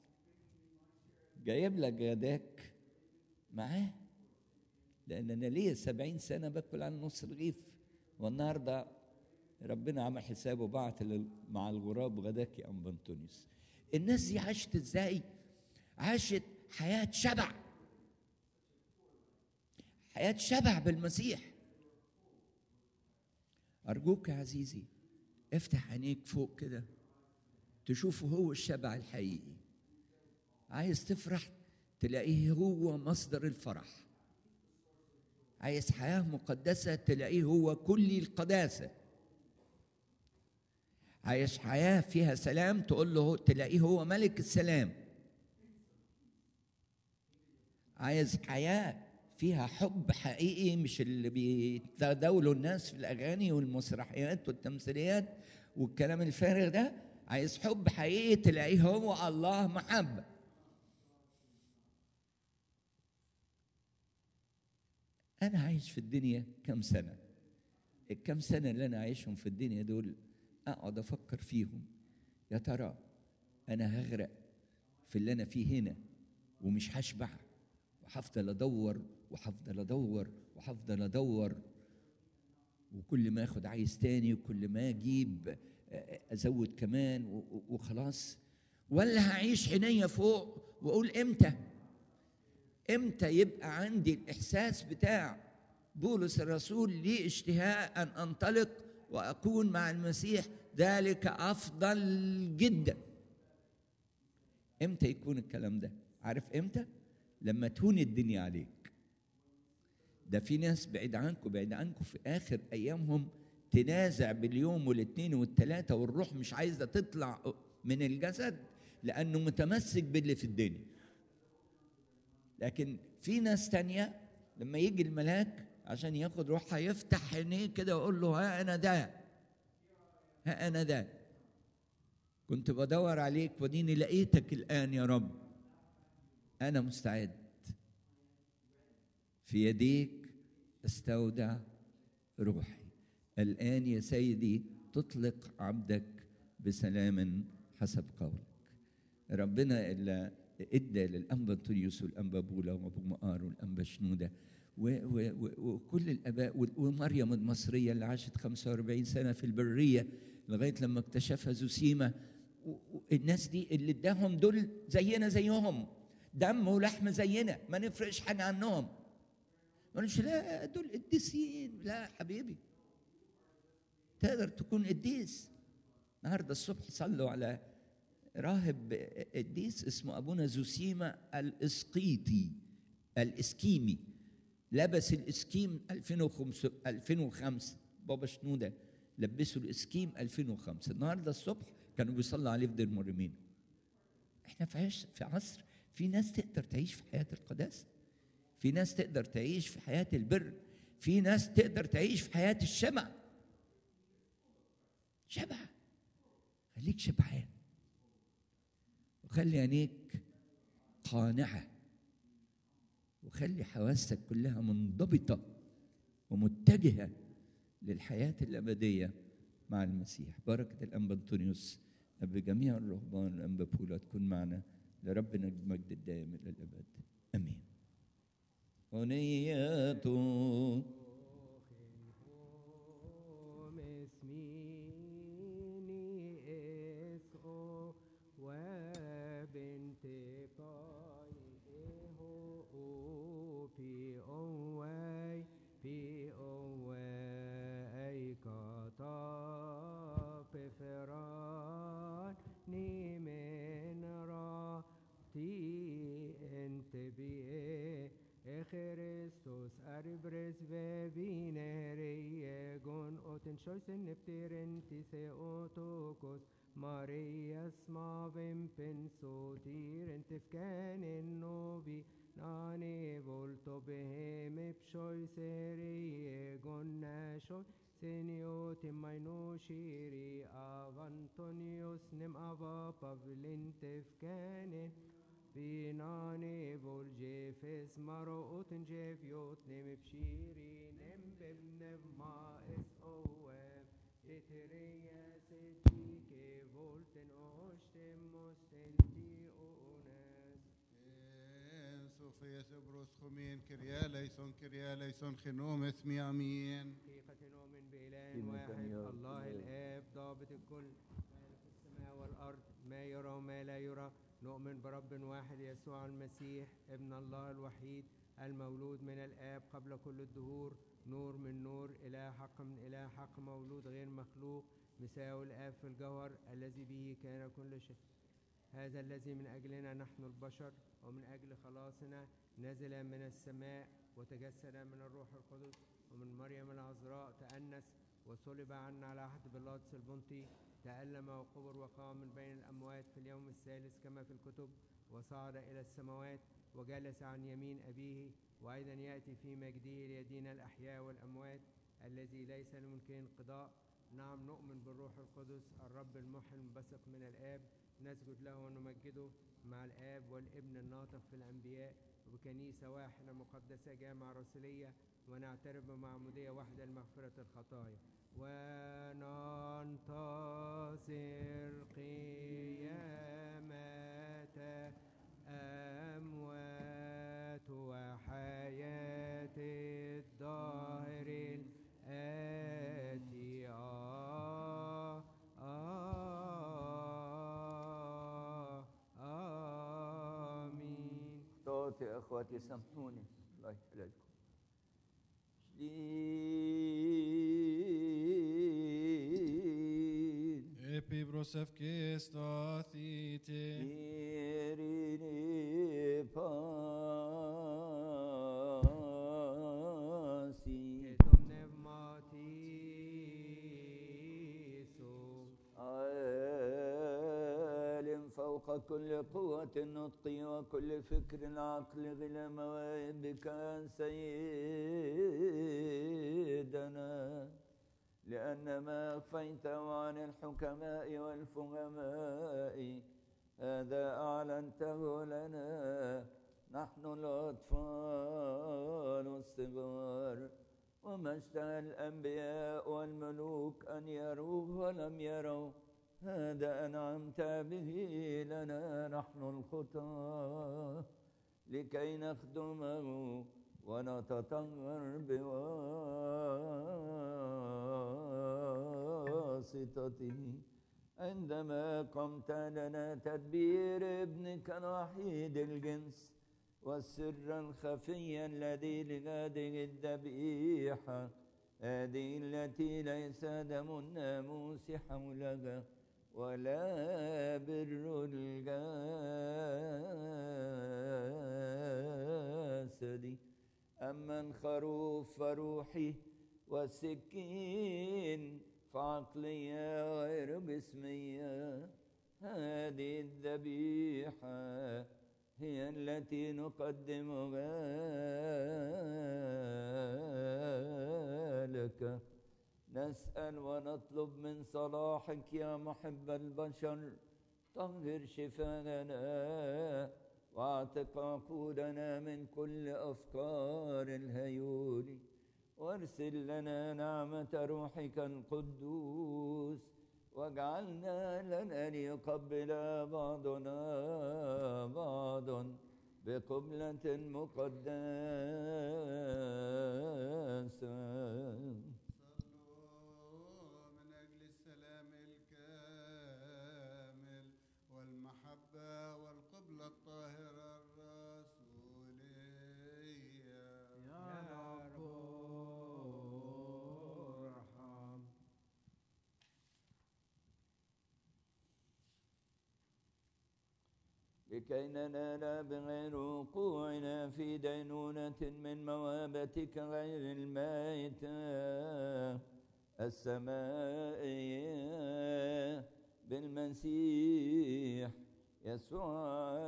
جايب لك غداك معاه، لأن أنا ليه 70 سنة باكل عن نص رغيف، والنهارده ربنا عمل حسابه بعت مع الغراب غداك يا أنبا أنطونيوس. الناس دي عاشت إزاي؟ عاشت حياة شبع. حياة شبع بالمسيح. أرجوك يا عزيزي افتح عينيك فوق كده تشوفه هو الشبع الحقيقي. عايز تفرح تلاقيه هو مصدر الفرح. عايز حياة مقدسة تلاقيه هو كل القداسة. عايز حياة فيها سلام تقول له تلاقيه هو ملك السلام. عايز حياة فيها حب حقيقي مش اللي بيتداولوا الناس في الأغاني والمسرحيات والتمثيليات والكلام الفارغ ده. عايز حب حقيقي تلاقيه هو الله محبة. أنا عايش في الدنيا كم سنة؟ الكم سنة اللي أنا عايشهم في الدنيا دول أقعد أفكر فيهم، يا ترى أنا هغرق في اللي أنا فيه هنا ومش هشبع، وهفضل أدور وهفضل أدور وهفضل أدور، وكل ما أخد عايز تاني، وكل ما أجيب أزود كمان وخلاص؟ ولا هعيش عينيا فوق وأقول إمتى يبقى عندي الإحساس بتاع بولس الرسول لي اشتهاء أن أنطلق وأكون مع المسيح، ذلك أفضل جدا. إمتى يكون الكلام ده؟ عارف إمتى؟ لما تهون الدنيا عليك. ده في ناس بعيد عنكم في آخر أيامهم تنازع باليوم والاثنين والثلاثة، والروح مش عايزة تطلع من الجسد لأنه متمسك باللي في الدنيا. لكن في ناس تانية لما يجي الملاك عشان ياخد روحها يفتح عينيه كده ويقول له ها أنا ده كنت بدور عليك وديني لقيتك الآن يا رب، أنا مستعد، في يديك استودع روحي. الآن يا سيدي تطلق عبدك بسلام حسب قولك. ربنا اللي ادى للأنبا أنطونيوس والأنبا بولا وأبو مقار والأنبا شنودة وكل الآباء ومريم المصرية اللي عاشت 45 سنة في البرية لغاية لما اكتشفها زوسيما. الناس دي اللي اداهم دول زيهم، دم ولحم زينا، ما نفرقش حاجة عنهم. ما نقولش لا دول قديسين، لا حبيبي، تقدر تكون قديس. النهارده الصبح صلوا على راهب قديس اسمه أبونا زوسيما الإسكيمي، لبس الإسكيم 2005. بابا شنودة لبسوا الإسكيم 2005. النهارده الصبح كانوا بيصلوا عليه في دير مريمين. احنا في عصر في ناس تقدر تعيش في حياة القداسة، في ناس تقدر تعيش في حياة البر، في ناس تقدر تعيش في حياة الشبع. خليك شبعان، وخلي عينيك قانعة، وخلي حواسك كلها منضبطة ومتجهة للحياة الأبدية مع المسيح. بركة الأنبا أنطونيوس بجميع الرهبان الأنبا بولا تكون معنا، لربنا المجد الدائم إلى الأبد، آمين. ونيته Christus arbres vebinere gon oten choisen nepteren tise otokos Marias mavem pensotir entifkanen novi nane volto behem epchoisere gon nasho seniotim maino shiri avantonius nem ava pavlintefkanen بناني بولجيفس مرؤوت جيفيوت نم بشيري نم ببنب ما اس اوام اتريا سديكي فولتن اوشتم مستنتي اوناس صوفيا سبروس خمين كريا ليسون خنوم اسمي امين. حقيقة نؤمن بإله واحد الله الآب ضابط الكل في السماء والأرض، ما يرى وما لا يرى. نؤمن برب واحد يسوع المسيح ابن الله الوحيد المولود من الآب قبل كل الدهور، نور من نور، إله حق من إله حق، مولود غير مخلوق، مساوي الآب في الجوهر، الذي به كان كل شيء. هذا الذي من أجلنا نحن البشر ومن أجل خلاصنا نزل من السماء وتجسد من الروح القدس ومن مريم العذراء، تأنس وصلب عنا على عهد بيلاطس البنطي، تألم وقبر وقام من بين الأموات في اليوم الثالث كما في الكتب، وصعد إلى السماوات وجلس عن يمين أبيه، وأيضا يأتي في مجده ليدين الأحياء والأموات، الذي ليس لممكن انقضاء. نعم، نؤمن بالروح القدس الرب المحيي المنبثق من الآب، نسجد له ونمجده مع الآب والابن الناطق في الأنبياء، وبكنيسة واحدة مقدسة جامعة رسولية، ونعترف بمعمودية واحدة لمغفرة الخطايا، وننتظر قيامة أموات وحياة الدهر الآتي. آمين. صوتي يا أخواتي سامحوني، الله يحللكم. شديد Επίπροσευκε σταθείτε. ειρήνη πάση Και το πνεύματι σου عالم فوق كل قوة النطق وكل فكر العقل غلى مواهبك سيدنا، لأن ما أخفيته عن الحكماء والفهماء هذا أعلنته لنا نحن الأطفال الصغار. وما اشتهى الأنبياء والملوك أن يروه ولم يروا، هذا أنعمت به لنا نحن الخطاة، لكي نخدمه ونتطهر بواسطته. عندما قمت لنا تدبير ابنك الوحيد الجنس والسر الخفي الذي لهذه الذبيحة، هذه التي ليس دم الناموس حولها ولا بر الجسد، أما الخروف فروحي والسكين فعقلية غير جسمية. هذه الذبيحة هي التي نقدمها لك. نسأل ونطلب من صلاحك يا محب البشر، طهر شفاءنا واعتق عقولنا من كل أفكار الهيول، وارسل لنا نعمة روحك القدوس، واجعلنا لنا ليقبل بعضنا بعضا بقبلة مقدسة. صلوا من أجل السلام الكامل والمحبة والقبلة الطاهرة الرسولية. يا رب ارحم. لكي ننال بغير وقوعنا في دينونة من موابتك غير المائتة السمائية بالمسيح يسوع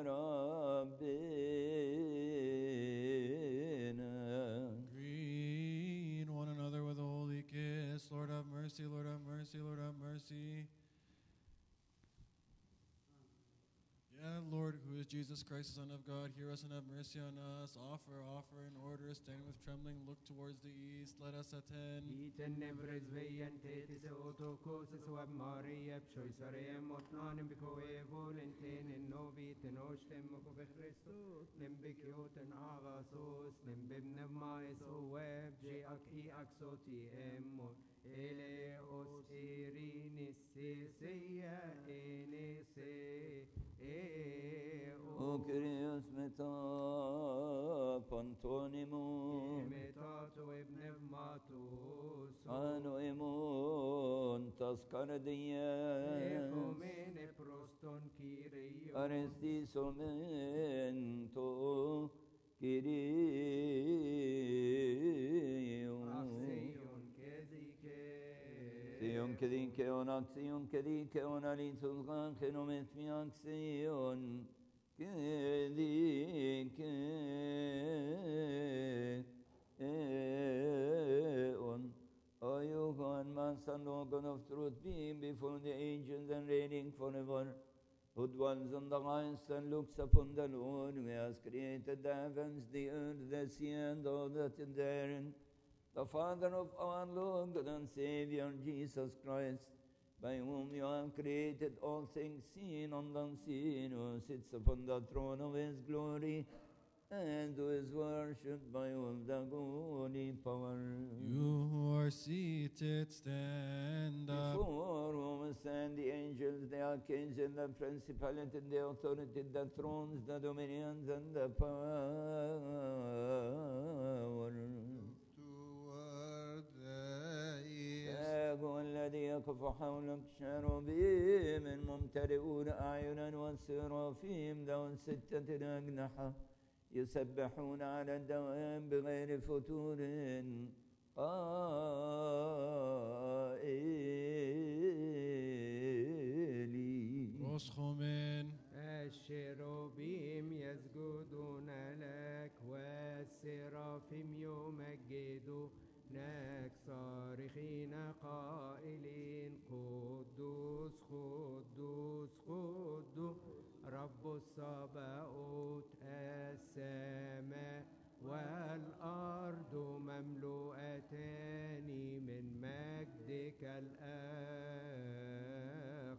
ربنا. Greet one another with a holy kiss. Lord have mercy, Lord have mercy, Lord have mercy. Yeah, Lord, who is Jesus Christ, the Son of God, hear us and have mercy on us. Offer, offer in order, standing with trembling, look towards the east. Let us attend. Iten nebres veien tetis autocosis wab Maria psoisare motnanim bicoevol enten in novit in ostem of Christus nembicioten agasos nembibnev mais o web je aki axoti emmo eleos irinis seya enese O Kyrios meta ponton Ascardias, Ecumene proston Kyrios, Arestisomento, Kyrios. Axion Kezike, Sion kedikeon axion kedikeon alitzulchan chenomet mi axion kedikeon. O you who are Master and Lord of truth, being before the ages and reigning forever, who dwells on the heights and looks upon the Lord, who has created the heavens, the earth, the sea, and all that is therein. The Father of our Lord and Savior Jesus Christ, by whom you have created all things seen and unseen, who sits upon the throne of his glory, and who is worshipped by all the holy power. You who are seated, stand up. Before whom stand the angels, the archangels, the principalities, the authorities, the thrones, the dominions, and the power. toward the east. هو الذي يقف حولك شروبيم ممتلئون أعينا والسرافيم ذو 6 أجنحة يسبحون على الدوام بغير فتور قائلين. Roschomen, الشيروبيم يسجدون لك والسرافيم يمجدونك صارخين قائلين قدوس قدوس قدوس رب الصباؤوت. السماء والأرض مملوءتان من مجدك الأقدس.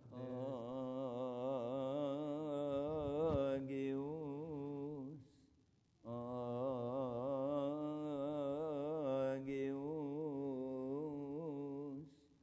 Agios, Agios,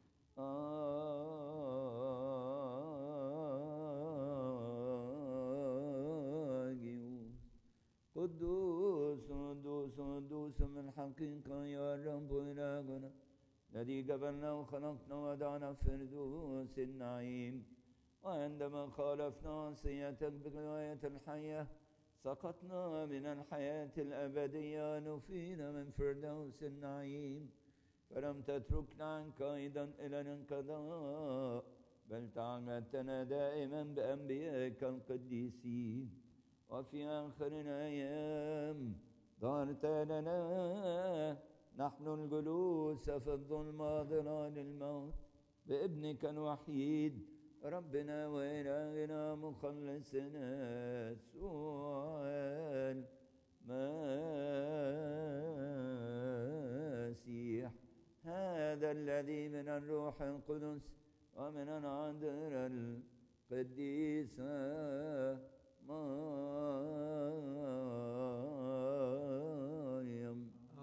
Agios. قدوس قدوس قدوس من حقيقة يا رب إلهنا الذي قبلنا وخلقنا ودعنا في فردوس النعيم. وعندما خالفنا وصيتك بغاية الحياة سقطنا من الحياة الأبدية نفينا من فردوس النعيم. فلم تتركنا عنك أيضا إلى الانقضاء بل تعهدتنا دائما بأنبيائك القديسين. وفي آخر الأيام ظهرت لنا نحن الجلوس في الظلمة ظلال الموت بابنك الوحيد ربنا وإلهنا مخلصنا يسوع المسيح. هذا الذي من الروح القدس ومن العذراء القديسة مريم.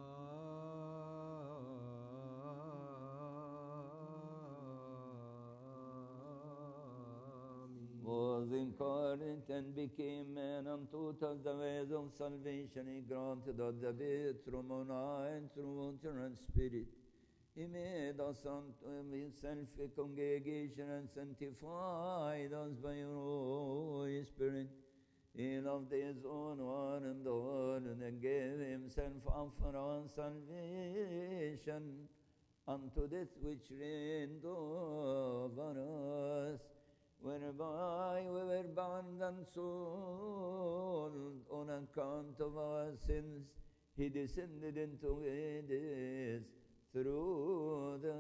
Was incarnate and became man and taught us the ways of salvation. He granted us the faith through and through water and spirit. He made us unto himself a congregation and sanctified us by your Holy Spirit. He loved his own one and all and gave himself up for our salvation unto death which reigned over us, whereby we were bound and sold on account of our sins. He descended into Hades through the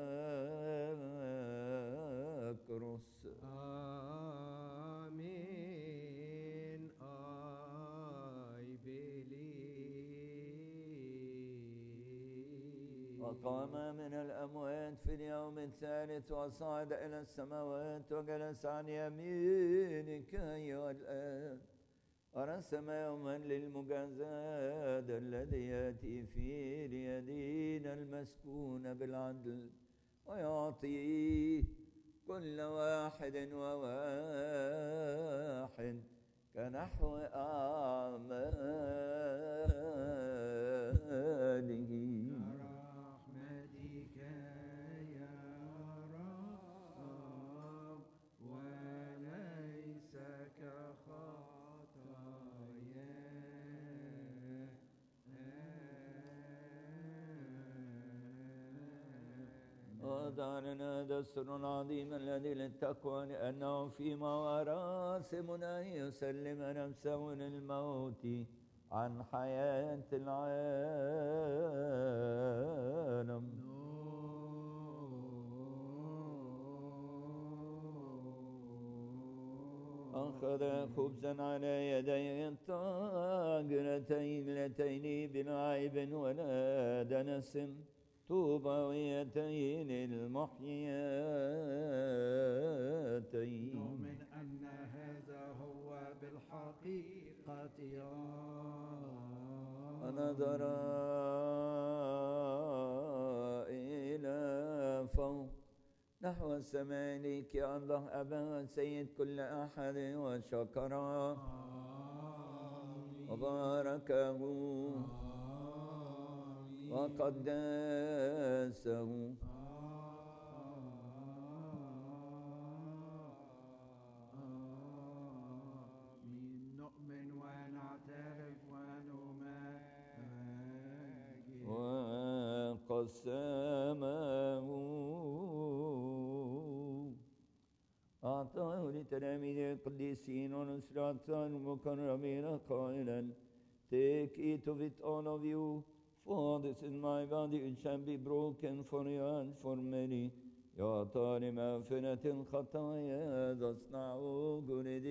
cross. Amen. I believe. وقام من الأموات في اليوم الثالث وصعد إلى السماوات وجلس عن يمينك أيها الآب. ورسم يوما للمجازاة الذي يأتي فيه ليدين المسكون بالعدل ويعطي كل واحد وواحد كنحو أعماله. برحمتك يا رب وضع لنا دستور عظيم الذي للتقوى لأنه فيما وراسمنا يسلم نفسه للموت عن حياة العالم. أخذ خبزا على يدي الطاهرتين اللتين بلا عيب ولا دنس طوبويتين المحياتين. نؤمن أن هذا هو بالحقيقة ونظر إلى فوق نحو السماء لك يا الله أبا سيد كل أحد وشكره وباركه وقدسه نؤمن ونعترف ونمجد وقسمه أعطاه لتلاميذ القديسين ونسرات المكرمين قائلا Take, eat of it, all of you, for this is my body, it shall be broken for you and for many. يعطى لمغفرة الخطايا تصنعوا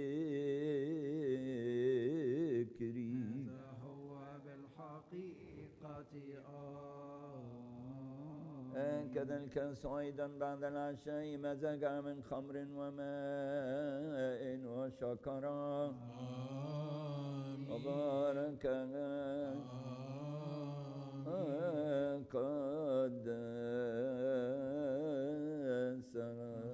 لذكري. هذا هو بالحقيقة هكذا الكأس أيضا بعد العشاء مزج من خمر وماء وشكرا وباركها وقدسها.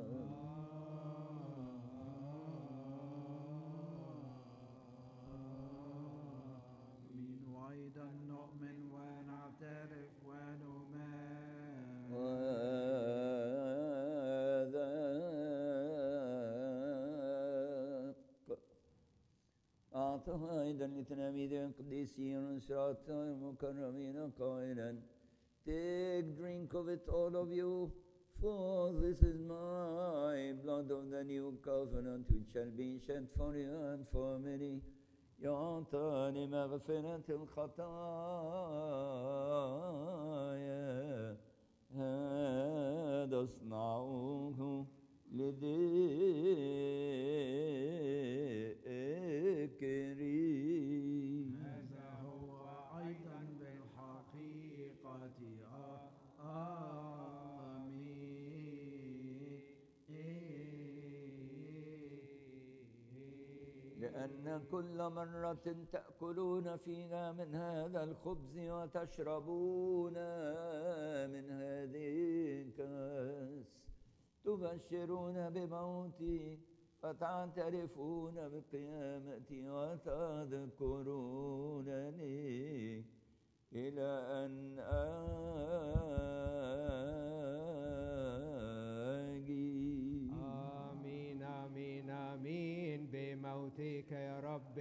وأيضا نؤمن ونعترف ونمجد أعطاه أيضا لتلاميذ القديسين ونسرات المكرمين قائلا Take, drink of it, all of you, for this is my blood of the new covenant, which shall be shed for you and for many. يعطى لمغفرة الخطايا هذا اصنعوه لذكري. هذا هو أيضا بالحقيقة لأن كل مرة تأكلون فيها من هذا الخبز وتشربون من هذه الكأس تبشرون بموتي وتعترفون بقيامتي وتذكرونني إلى أن آجي. آمين آمين آمين. بموتك يا رب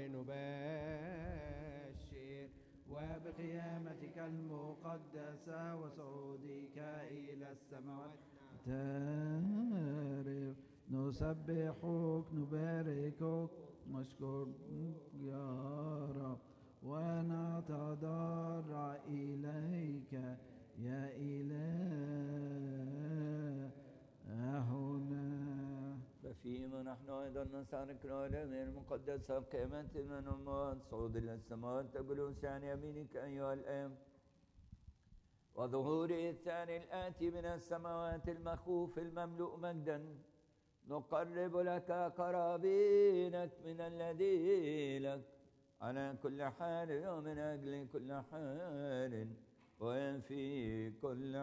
نبشر وبقيامتك المقدسة وصعودك إلى السماوات تعرف نسبحك نباركك نشكرك يا رب ونتضرع إليك يا إلهنا. ففيما نحن أيضا نسألك العالم المقدسة قيامة من الموت صعود إلى السماوات جلوس عن يمينك أيها الآب وظهور الثاني الآتي من السماوات المخوف المملوء مجدا نقرب لك قرابينك من الذي لك على كل حال ومن أجل كل حال وفي كل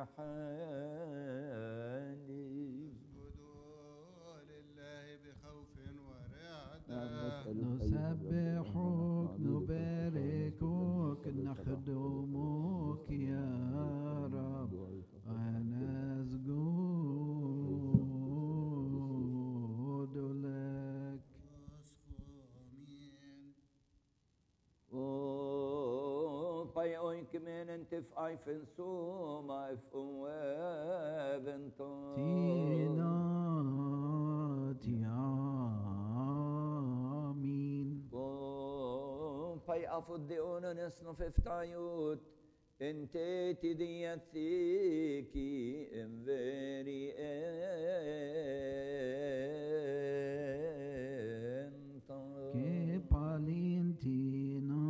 حال. اسجدوا لله بخوف ورعدة نسبحك نباركك نخدمك يا رب ونسجد لك. أمين. O men inte fajfen soma även Tina Tiamin. Paj afuddeonen esno feftajut inte tidiatiki enveri Ke palin Tina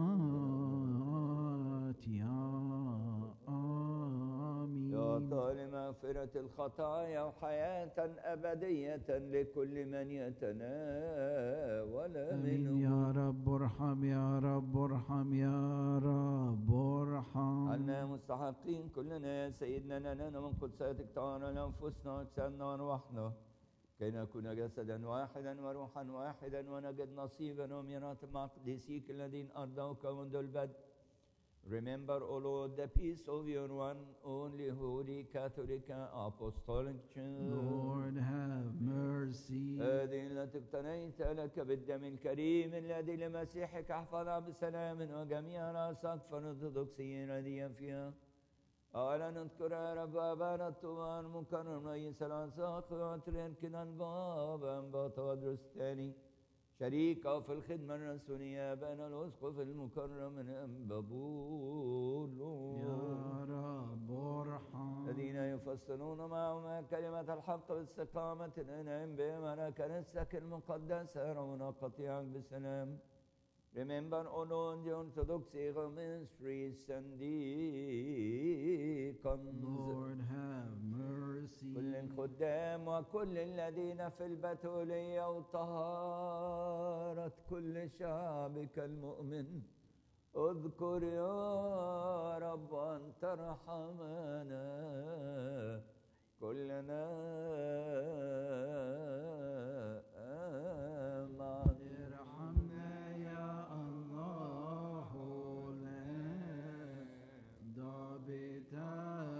Tiamin. يعطى لمغفرة الخطايا وحياة أبدية لكل من يتناول آمين منه. يا رب ارحم يا رب ارحم يا رب ارحم. عنا مستحقين كلنا يا سيدنا لنا من قدساتك تعالى لأنفسنا وأجسادنا وأرواحنا كي نكون جسدا واحدا وروحا واحدا ونجد نصيبا وميراثا مع قديسيك الذين أرضوك منذ البدء. Remember, O Lord, the peace of your one only holy Catholic Apostolic Church. Lord have mercy. هذه التي اقتنيت لك بالدم الكريم الذي لمسيحك احفظها بسلام وجميع رأسك فنرثوذكسيين رديا فيها. أولا نذكر يا رب أبانا الطوال مكرم رئيس الأنساق وعطرين كنا الباب أنبا تودرس الثاني شريكه في الخدمة الرسولية بين الأسقف المكرم من أنبا بولس يا رب ارحم. الذين يفصلون معهما كلمة الحق باستقامة الأنعم بهم على كنيستك المقدسة يرون قطيعك بسلام. Remember, O Lord, the Orthodox ministries and deacons. Lord have mercy. كل الخدام وكل الذين في البتولية وطهارة كل شعبك المؤمن. اذكر يا رب أن ترحمنا كلنا معا. ارحمنا يا الله ضابطا.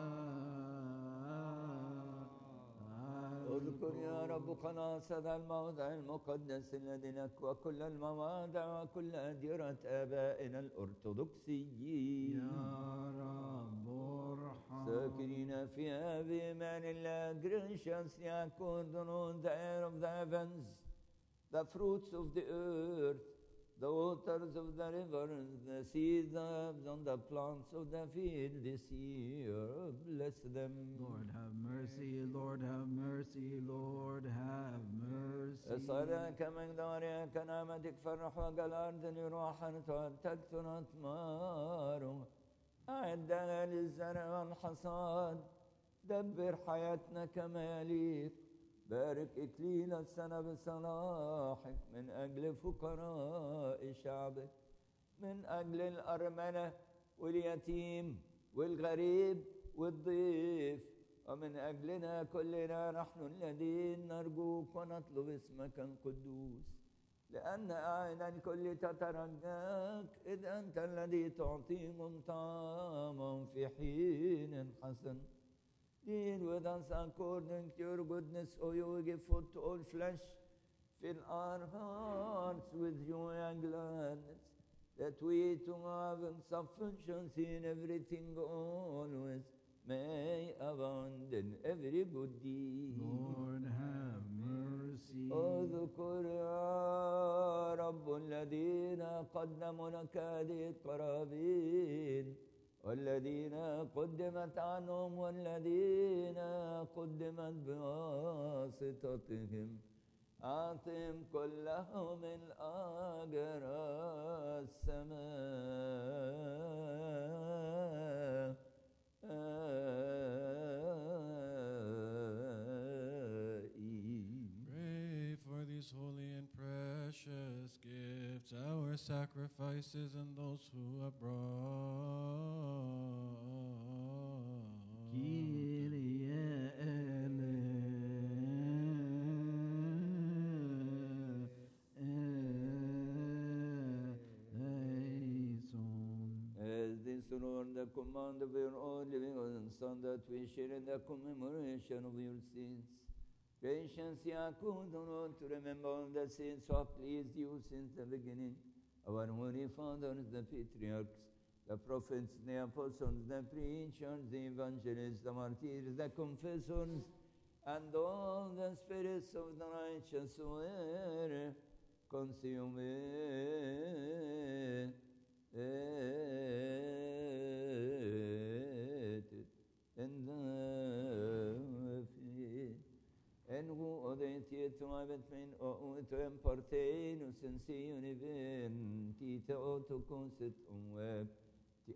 اذكر يا رب خلاص هذا الموضع المقدس الذي لك وكل المواضع وكل أديرة آبائنا الأرثوذكسيين يا رب ارحم. ساكنين فيها بإيمان الله. Gracious يكون the air of the heavens, the fruits of the earth, the waters of the rivers, the seeds and the plants of the field this year. Bless them. Lord have mercy, Lord have mercy, Lord have mercy. صلاك مقدارها كنعمتك فرح وقال أرض روحا تكثر أثماره. أعدها للزرع والحصاد. دبر حياتنا كما يليق. بارك إكليل السنة بصلاحك من أجل فقراء شعبك، من أجل الأرملة واليتيم والغريب والضيف، ومن أجلنا كلنا نحن الذين نرجوك ونطلب اسمك القدوس، لأن أعين الكل تترجاك إذ أنت الذي تعطيهم طعاما في حين حسن. Deal with us according to your goodness, O you give food to all flesh. Fill our hearts with joy and gladness, that we to have sufficiency in everything always may abound in every good deed. Lord have mercy. اذكر يا رب الذين قدموا لك هذه القرابين، والذين قدمت عنهم والذين قدمت بواسطتهم. أعطهم كلهم الأجر السماء. Pray for these holy and precious gifts, our sacrifices, and those who have brought. Kyrie eleison. As this Lord, the command of your own living Son, that we share in the commemoration of your sins. Patience, Yaakov, Lord, to remember all the sins who have pleased you since the beginning. Our holy fathers, the patriarchs, the prophets, the apostles, the preachers, the evangelists, the martyrs, the confessors, and all the spirits of the righteous were consumed in the faith. En who odentiet tuavet min o utem partenus in sion even tite autoconset web ti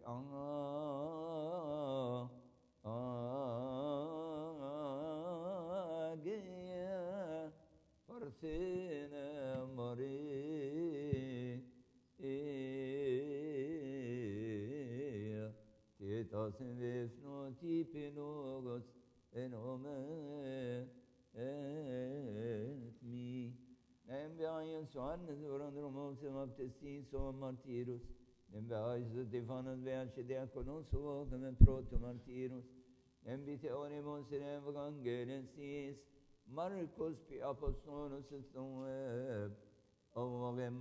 agea parthena mari tietas in vefno tipinogos en ome et me. Nembeaius Johannes Vorandromos Baptistis o Martyrus. Nembeaius Stefanus Beace Diaconos o Proto Martyrus. Nembiteonimos in Evangelistis. Marcus P. Apostolus et Ovem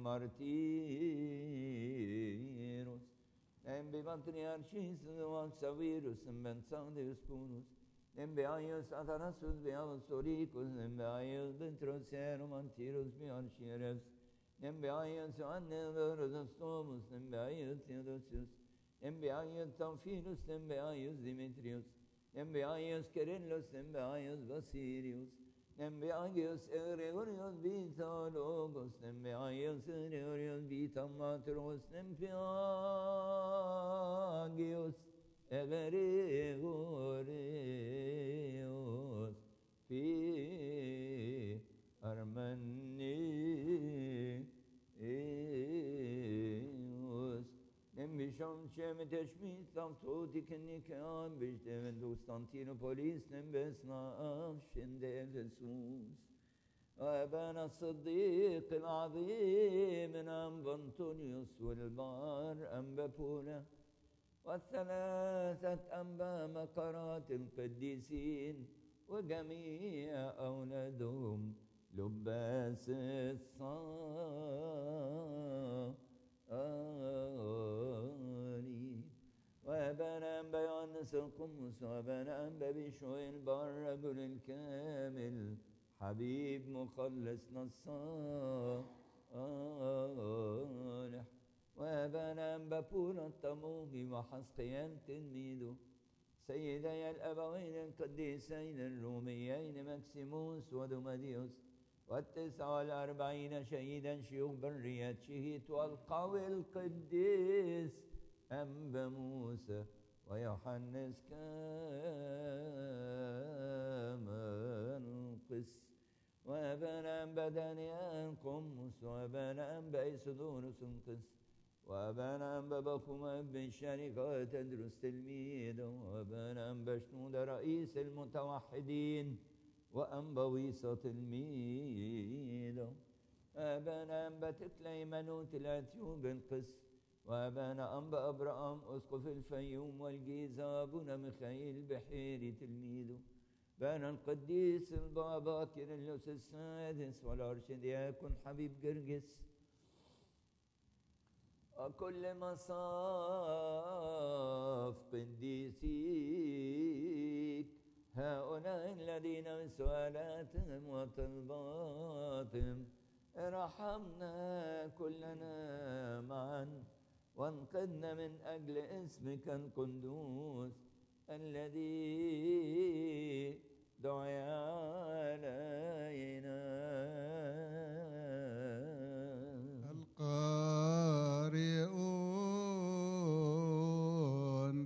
Martyrus. Nembi Patriarchis Savirus and Bensandius Punus. Nembeaius Athanasus Beavoricus, Nembeaius Bentroserum Antirus Bearchierevs, Nembeaius Anneverus Thomas, Nembeaius Theodosius, Nembeaius Tamphilus, Nembeaius Demetrius, Nembeaius Kerillus, Nembeaius Basilius, Nembeaius Gregorius Vita Logos, Nembeaius Gregorius Vita Matros, Nembeaius Everegoreos Pi Armenius Nembisham Shemiteshmit Tamtoti Kenikan Bishdeven Constantinopolis Nembesna Shinde Efesus وأبانا الصديق العظيم أنب أنطونيوس والبار أنبا بولا والثلاثة أنبا مقرات القديسين وجميع أولادهم لباس الصالي وأبانا أنبا يونس القمص وأبانا أنبا بشوي البار رجل الكامل حبيب مخلصنا الصالح وأبانا أنبا بولا الطمومي وحسقيان تلميذه سيدي الأبوين القديسين الروميين مكسيموس ودوماديوس وال49 شهيدا شيوخ برية شهيت والقوي القديس أنبا موسى ويوحنس كامنقس وأبانا أنبا دانيال قمص وأبانا أنبا إيسودورس انقس وأبانا أنبا بخوما بن شركة تدرس تلميذه وأبانا أنبا شنود رئيس المتوحدين وأنبا ويصة تلميذه وأبانا أنبا تكليمنوت الأثيوب القس وأبانا أنبا أبرام أسقف الفيوم والجيزة أبونا ميخائيل بحيري تلميذه بان القديس البابا كيرلس السادس والأرشدياكون حبيب جرجس وكل مصاف قديسيك هؤلاء الذين بسؤالاتهم وطلباتهم ارحمنا كلنا معا وانقذنا من أجل اسمك القدوس الذي دعي علينا القارئون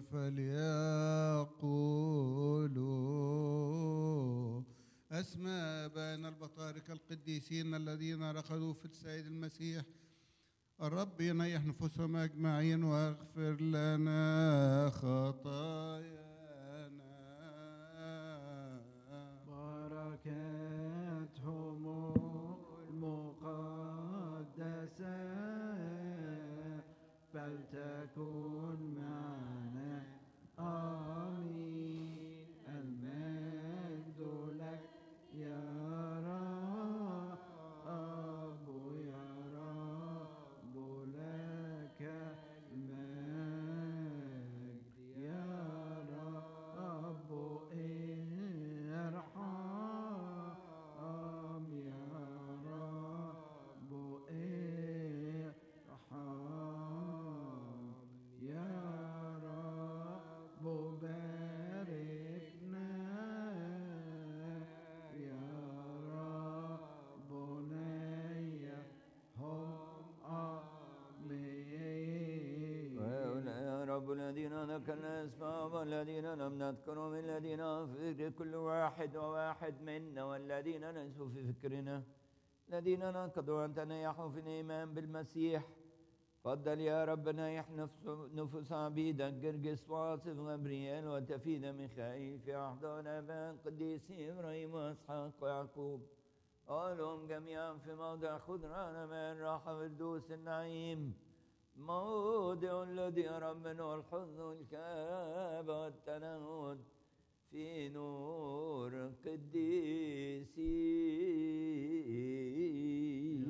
فليقولوا أسماء بين البطاركة القديسين الذين رقدوا في السيد المسيح الرب ينيح نفوسهم أجمعين واغفر لنا خطايانا بركاتهم المقدسة فلتكن معنا آمين المجد لك يا رب يا رب لك المجد الذين ذكرنا اسمهم والذين لم نذكرهم الذين في فكر كل واحد وواحد منا والذين ليسوا في فكرنا الذين نقضوا أن تنيحوا في الإيمان بالمسيح. فضل يا رب نيح نفوس عبيدك جرجس واصف غبريال وتفيد ميخائيل في أحضان آباء القديسين إبراهيم وإسحاق ويعقوب. قالهم جميعا في موضع خضران من راحة فردوس النعيم، موضع الذي يرى منه الحزن والكآبة والتنهد في نور قديسين.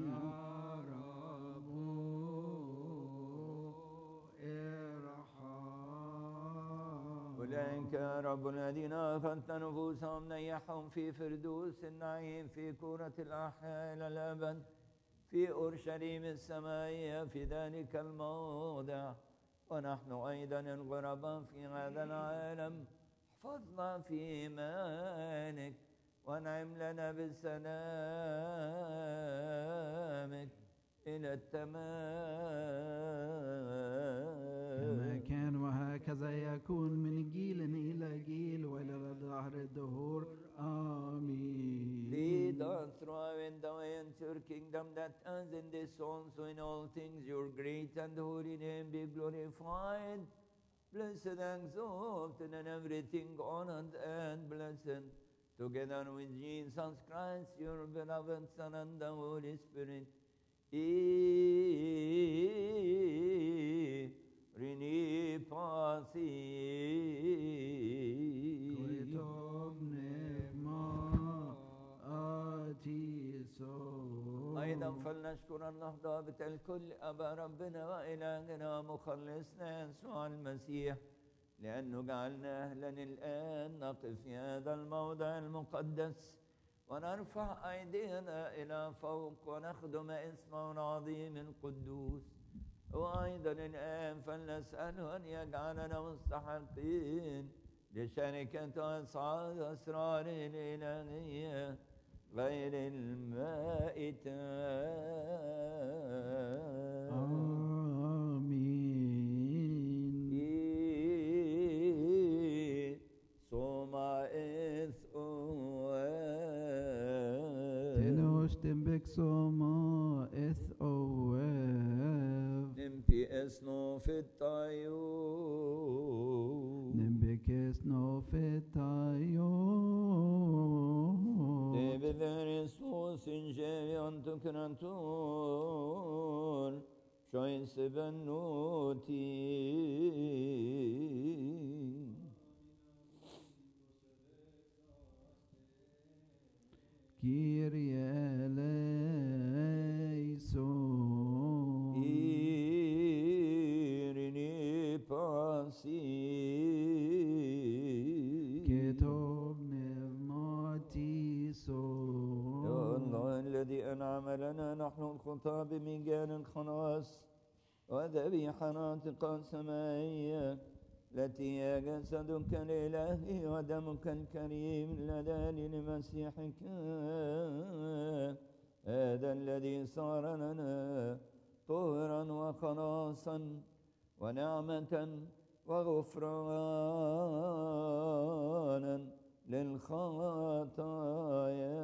أولئك يا رب الذين أخذت نفوسهم نيحهم في فردوس النعيم في كرة الأحياء إلى الأبد في أورشليم السمائية في ذلك الموضع. ونحن أيضا الغرباء في هذا العالم احفظنا في إيمانك وانعم لنا بسلامك إلى التمام. كما كان وهكذا يكون من جيل إلى جيل وإلى دهر الدهور آمين. Lead us through in the way into your kingdom, that as in this also in all things your great and holy name be glorified, blessed and exalted, and everything honored and blessed, together with Jesus Christ, your beloved Son, and the Holy Spirit. Rini pasi. أيضا فلنشكر الله ضابط الكل أبا ربنا وإلهنا مخلصنا يسوع المسيح، لأنه جعلنا أهلا الآن نقف في هذا الموضع المقدس ونرفع أيدينا إلى فوق ونخدم اسمه العظيم القدوس. وأيضا الآن فلنسأله أن يجعلنا مستحقين لشركة أصعاد أسراره الإلهية غير المائتة. آمين. Soma is تنوشتم سوما إث أواب نمبي اسنو في الطيور نمبك اسنو في الطيور Devider sus ingerion tucrantur Shois benuti Kyrie eleison Irini pasi كتب نعمتي يا الله الذي أنعم لنا نحن الخطاة بمجان الخلاص وذبيحة ناطقة سمائية التي هي جسدك الإلهي ودمك الكريم لدى لمسيحك هذا الذي صار لنا طهرا وخلاصا ونعمة وغفرانا للخطايا.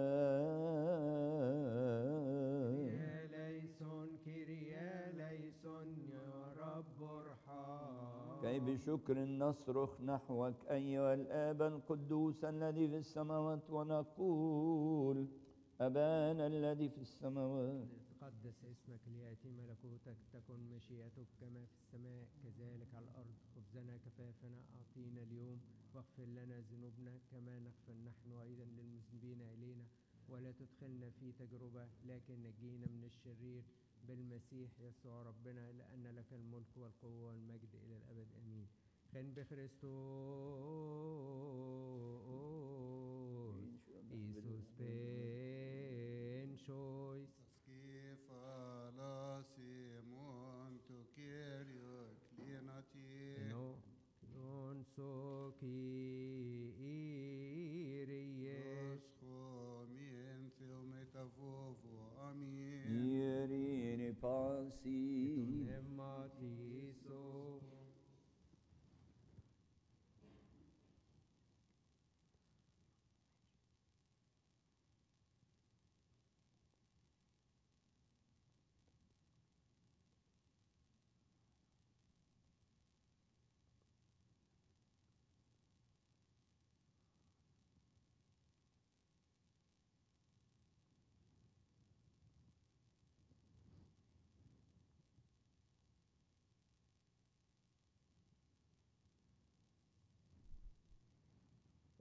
كيريا ليسون يا رب ارحم. كي بشكر نصرخ نحوك أيها الآب القدوس الذي في السماوات ونقول أبانا الذي في السماوات تقدس اسمك ليأتي ملكوتك تكن مشيئتك كما في السماء كذلك على الأرض. خبزنا كفافنا أعطينا اليوم واغفر لنا ذنوبنا كما نغفر نحن أيضا للمذنبين إلينا ولا تدخلنا في تجربة لكن نجينا من الشرير بالمسيح يسوع ربنا لأن لك الملك والقوة والمجد إلى الأبد آمين. خن بخريستوس إيسوس بن شويس non so Kyrie Irini pasi Ematiso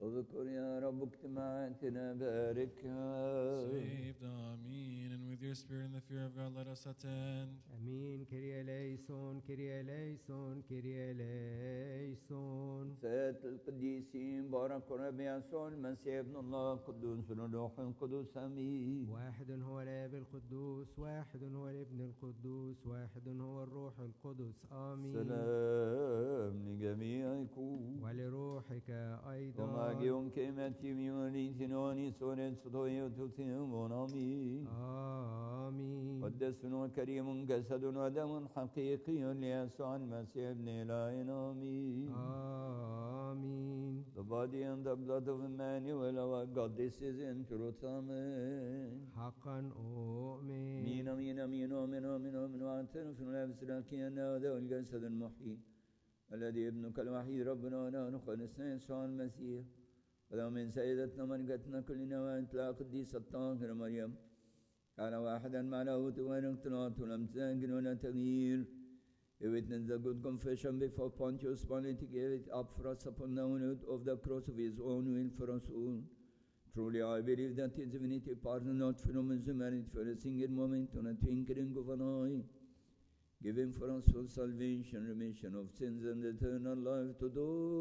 اذكر يا رب اجتماعاتنا باركها. Saved, Amen. And with your spirit and the fear of God, let us attend. امين. كيريا ليسون كيريا ليسون كيريا ليسون. سيد القديسين بارك ربي يسوع المسيح ابن الله القدوس الروح القدس امين. واحد هو الاب القدوس، واحد هو الابن القدوس، واحد هو الروح القدس. امين. سلام لجميعكم ولروحك ايضا. وماجيون كيمتي ميوني ثنوني سورين صدوي تثيمون امين. امين. قدس وكريم جسد ودم حقيقي ليسوع المسيح ابن إلهنا آمين. آمين. The body and the blood of Emmanuel our God, this is in truth. Amen. حقا أؤمن. مين أمين أمين أمين أمين أمين واعترف نفس لكينا ذو الجسد المحيي الذي ابنك الوحيد ربنا ونخلصنا يسوع المسيح ولو من سيدتنا مرقتنا كلنا وإطلاق القديسة الطاهرة مريم كان واحدا مع لاهوت واختلاط ولم تزاجن ولا تغيير. We witness the good confession before Pontius Pilate. He gave it up for us upon the honor of the cross of his own will for us all. Truly I believe that his divinity pardon not from his humanity for a single moment on a twinkling of an eye, giving for us for salvation, remission of sins and eternal life to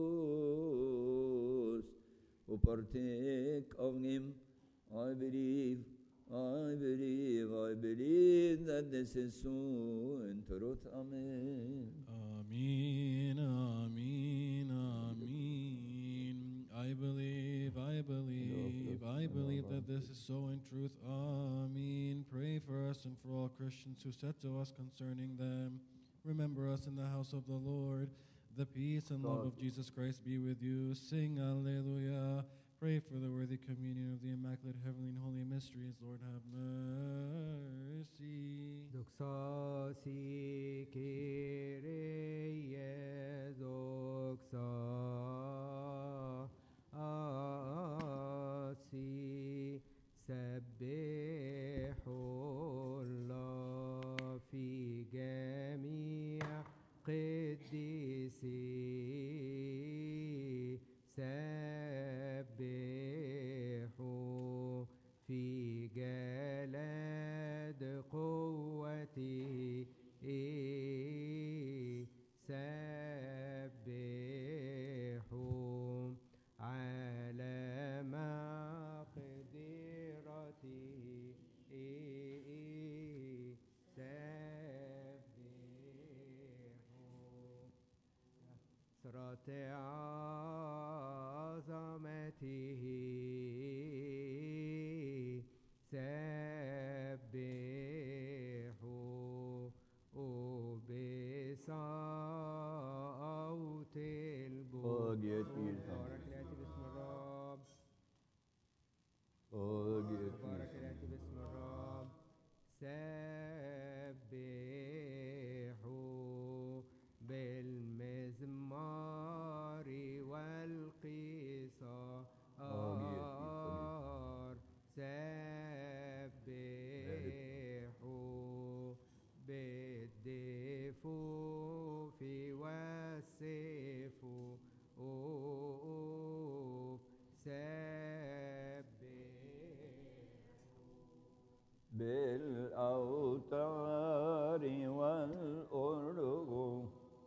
those who partake of him. I believe that this is so in truth. Amen. Amen, amen, amen. I believe that this is so in truth. Amen. Pray for us and for all Christians who said to us concerning them. Remember us in the house of the Lord. The peace and love of Jesus Christ be with you. Sing Alleluia. Pray for the worthy communion of the Immaculate Heavenly and Holy Mysteries. Lord, have mercy. دوكساسي كيريا دوكساسي سبحوا الله في جميع قديسي سبحوا في جلاد قوته سبحوا على مقدرته سبحوا صراط عظمته سبحوا بصوت البكور. بارك الآتي باسم الرب. بارك الآتي باسم الرب. سبحوا بالمزمار والقصار سبحوا بالدفوف والسيف بالأوتار والأرغ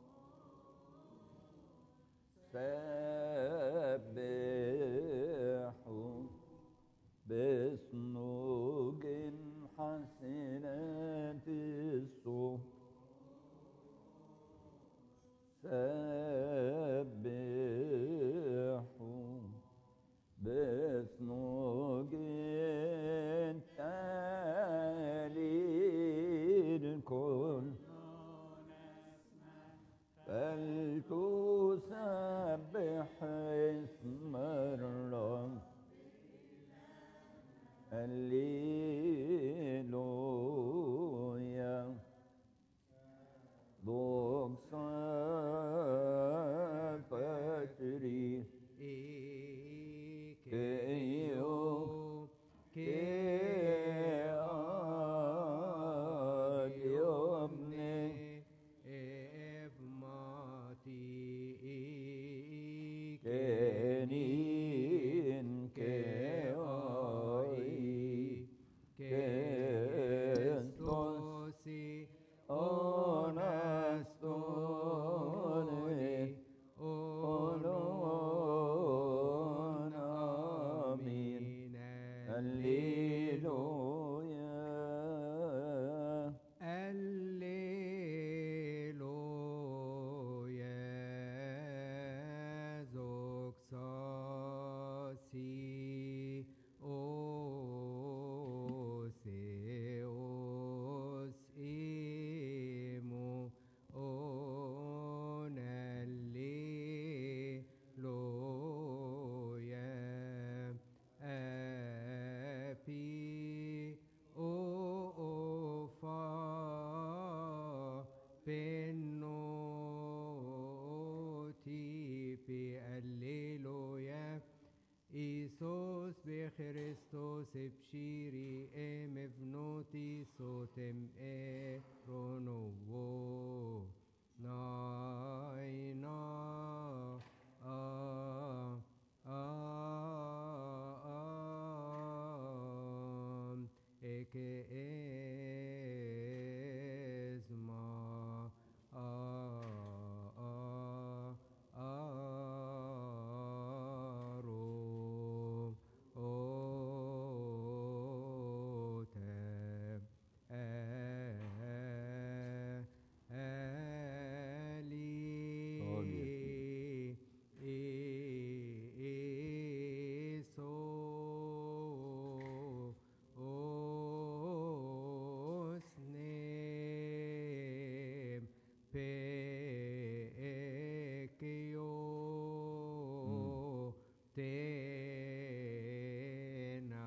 سبحوا بصنوج حسنات الصوت سبحوا بصنوج تالي الكل فلتسبح اسم الرب هللويا دوكسا باتري كيو كيوبني افماتي كني emevnoti sotem ronovo naina eke esma aro otem ali eso osnem pekeo tena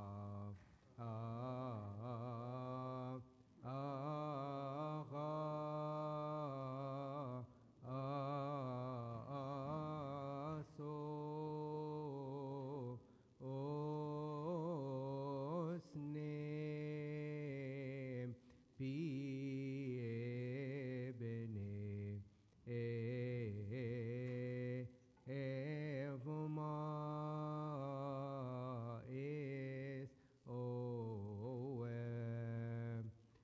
aso osnem piebene evma es oem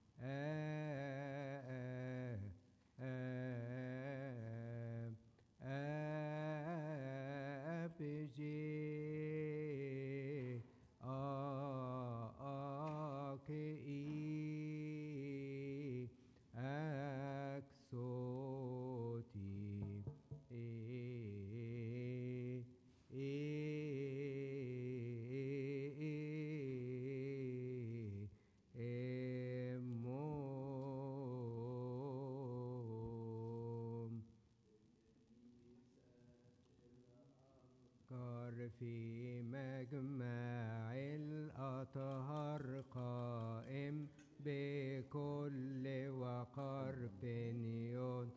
apj akei aksoti emom قر في مجمع الأطهار قائم بكل وقر بنيون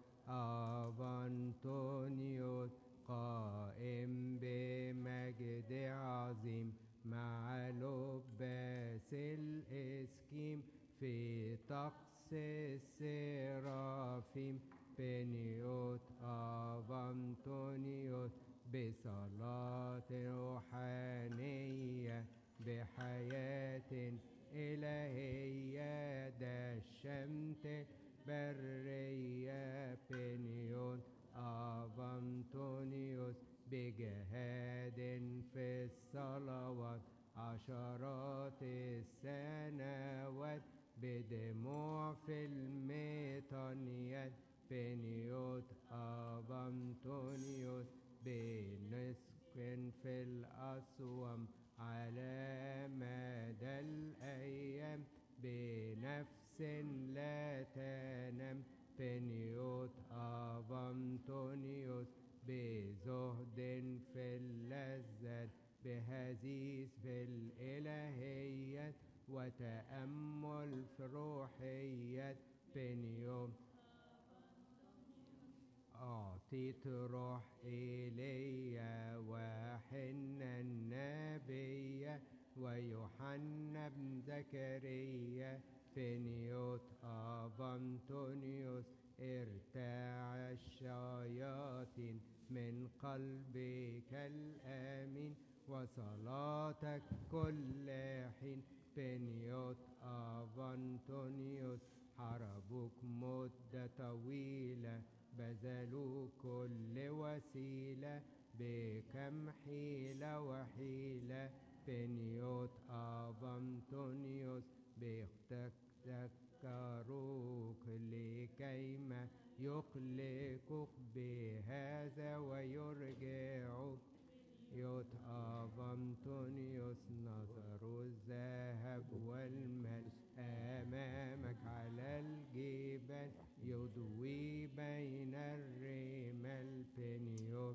أفانتونيوس قائم بمجد عظيم مع لباس الإسكيم في طقس السرافيم بنيوت أفانتونيوس بصلاة روحانية بحياة إلهية دشمت برية بنيون أفانتونيوس بجهاد في الصلوات عشرات السنوات بدموع في الميطانيات بنيوت أفانتونيوس بنسك في الأصوم على مدى الأيام بنفس لا تنام بنيوت أفانتونيوس بزهد في اللذات بهزيز في الإلهيات وتأمل في روحيات بنيوت أعطيت روح إيليا وحنا النبي ويوحنا بن زكريا بنيوت أفانتونيوس ارتاع الشياطين من قلبك الآمين وصلاتك كل حين بنيوت أفانتونيوس حاربوك مدة طويلة بذلوا كل وسيلة بكم حيلة وحيلة بنيوت أفانتونيوس بيذكروك لكيما يقلقوك بهذا ويرجعوك يوت أفانتونيوس نظروا الذهب والمال أمامك على الجبال يضوي بين الرمال بنيوت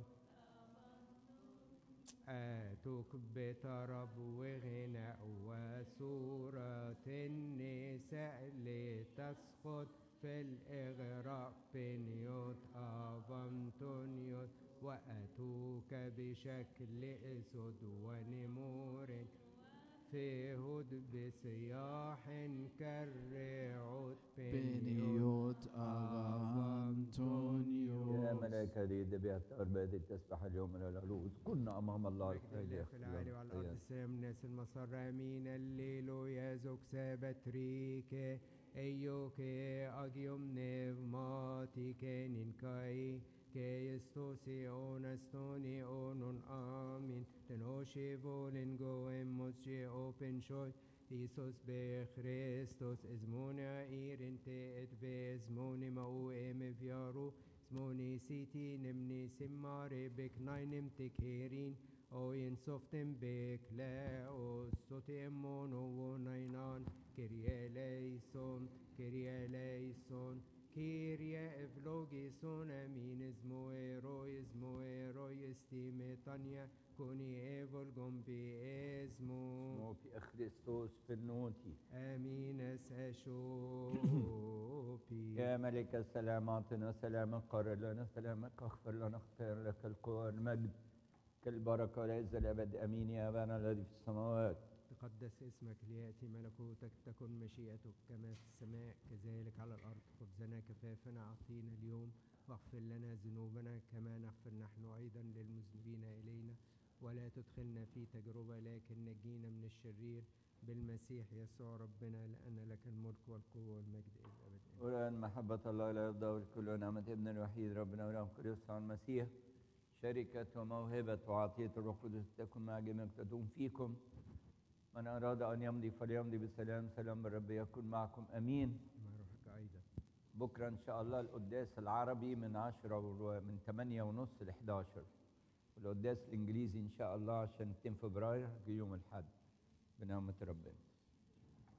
آتوك بطرب وغناء وسورة النساء لتسقط في الإغراء بنيوت أفانتونيوس وأتوك بشكل أسد ونمور في هد بصياح كالرعود بنيوت أغا أنطونيوس. يا ملائكة دي دبيعة أرباد التسبح اليوم إلى العلوز كنا أمام الله مجد الله في العالي وعلى الأرض السلام ناس المسار آمين الليل يزوك سابت ريك أيوك أجيوم نفماتي كنين كاي كيستوسي أونستوني أونون آمين تنوشي فولين جوهم مسجي أوبن شوي إيسوس بخريستوس إزمونا إيرين تيت بإزموني ماو إم فيارو إزموني سيتي نمني سماري بك ناينم تكيرين أو ينصفتم بك لا أستوتي أمونو وناينان كريا ليسون كريا ليسون كيريا إفلوجيسون أمين إزمو يستيمي تانيا كوني إيفولغم بإزمو في خريستوس في النوتي. آمين أسأشوبي يا ملك السلام أعطنا سلامك قرر لنا سلامك اغفر لنا اختار لك القوة والمجد كالبركة والعز الأبد أمين يا أبانا الذي في السماوات. تقدس اسمك ليأتي ملكوتك تكن مشيئتك كما في السماء كذلك على الأرض خبزنا كفافنا أعطينا اليوم واغفر لنا ذنوبنا كما نغفر نحن أيضا للمذنبين إلينا ولا تدخلنا في تجربة لكن نجينا من الشرير بالمسيح يسوع ربنا لأن لك الملك والقوة والمجد إلى الأبد. والآن محبة الله لا يرضى والكل ونعمة ابن الوحيد ربنا ورحمة القدس عن المسيح شركة وموهبة وعطية الروح القدس تكن مع جميع تدوم فيكم. من أراد أن يمضي فليمضي بسلام سلام الرب يكن معكم أمين. مع روحك أيضا. بكرة إن شاء الله القداس العربي من 8:30 ل 11 والقداس الإنجليزي إن شاء الله عشان 2 فبراير يوم الأحد بنعمة ربنا.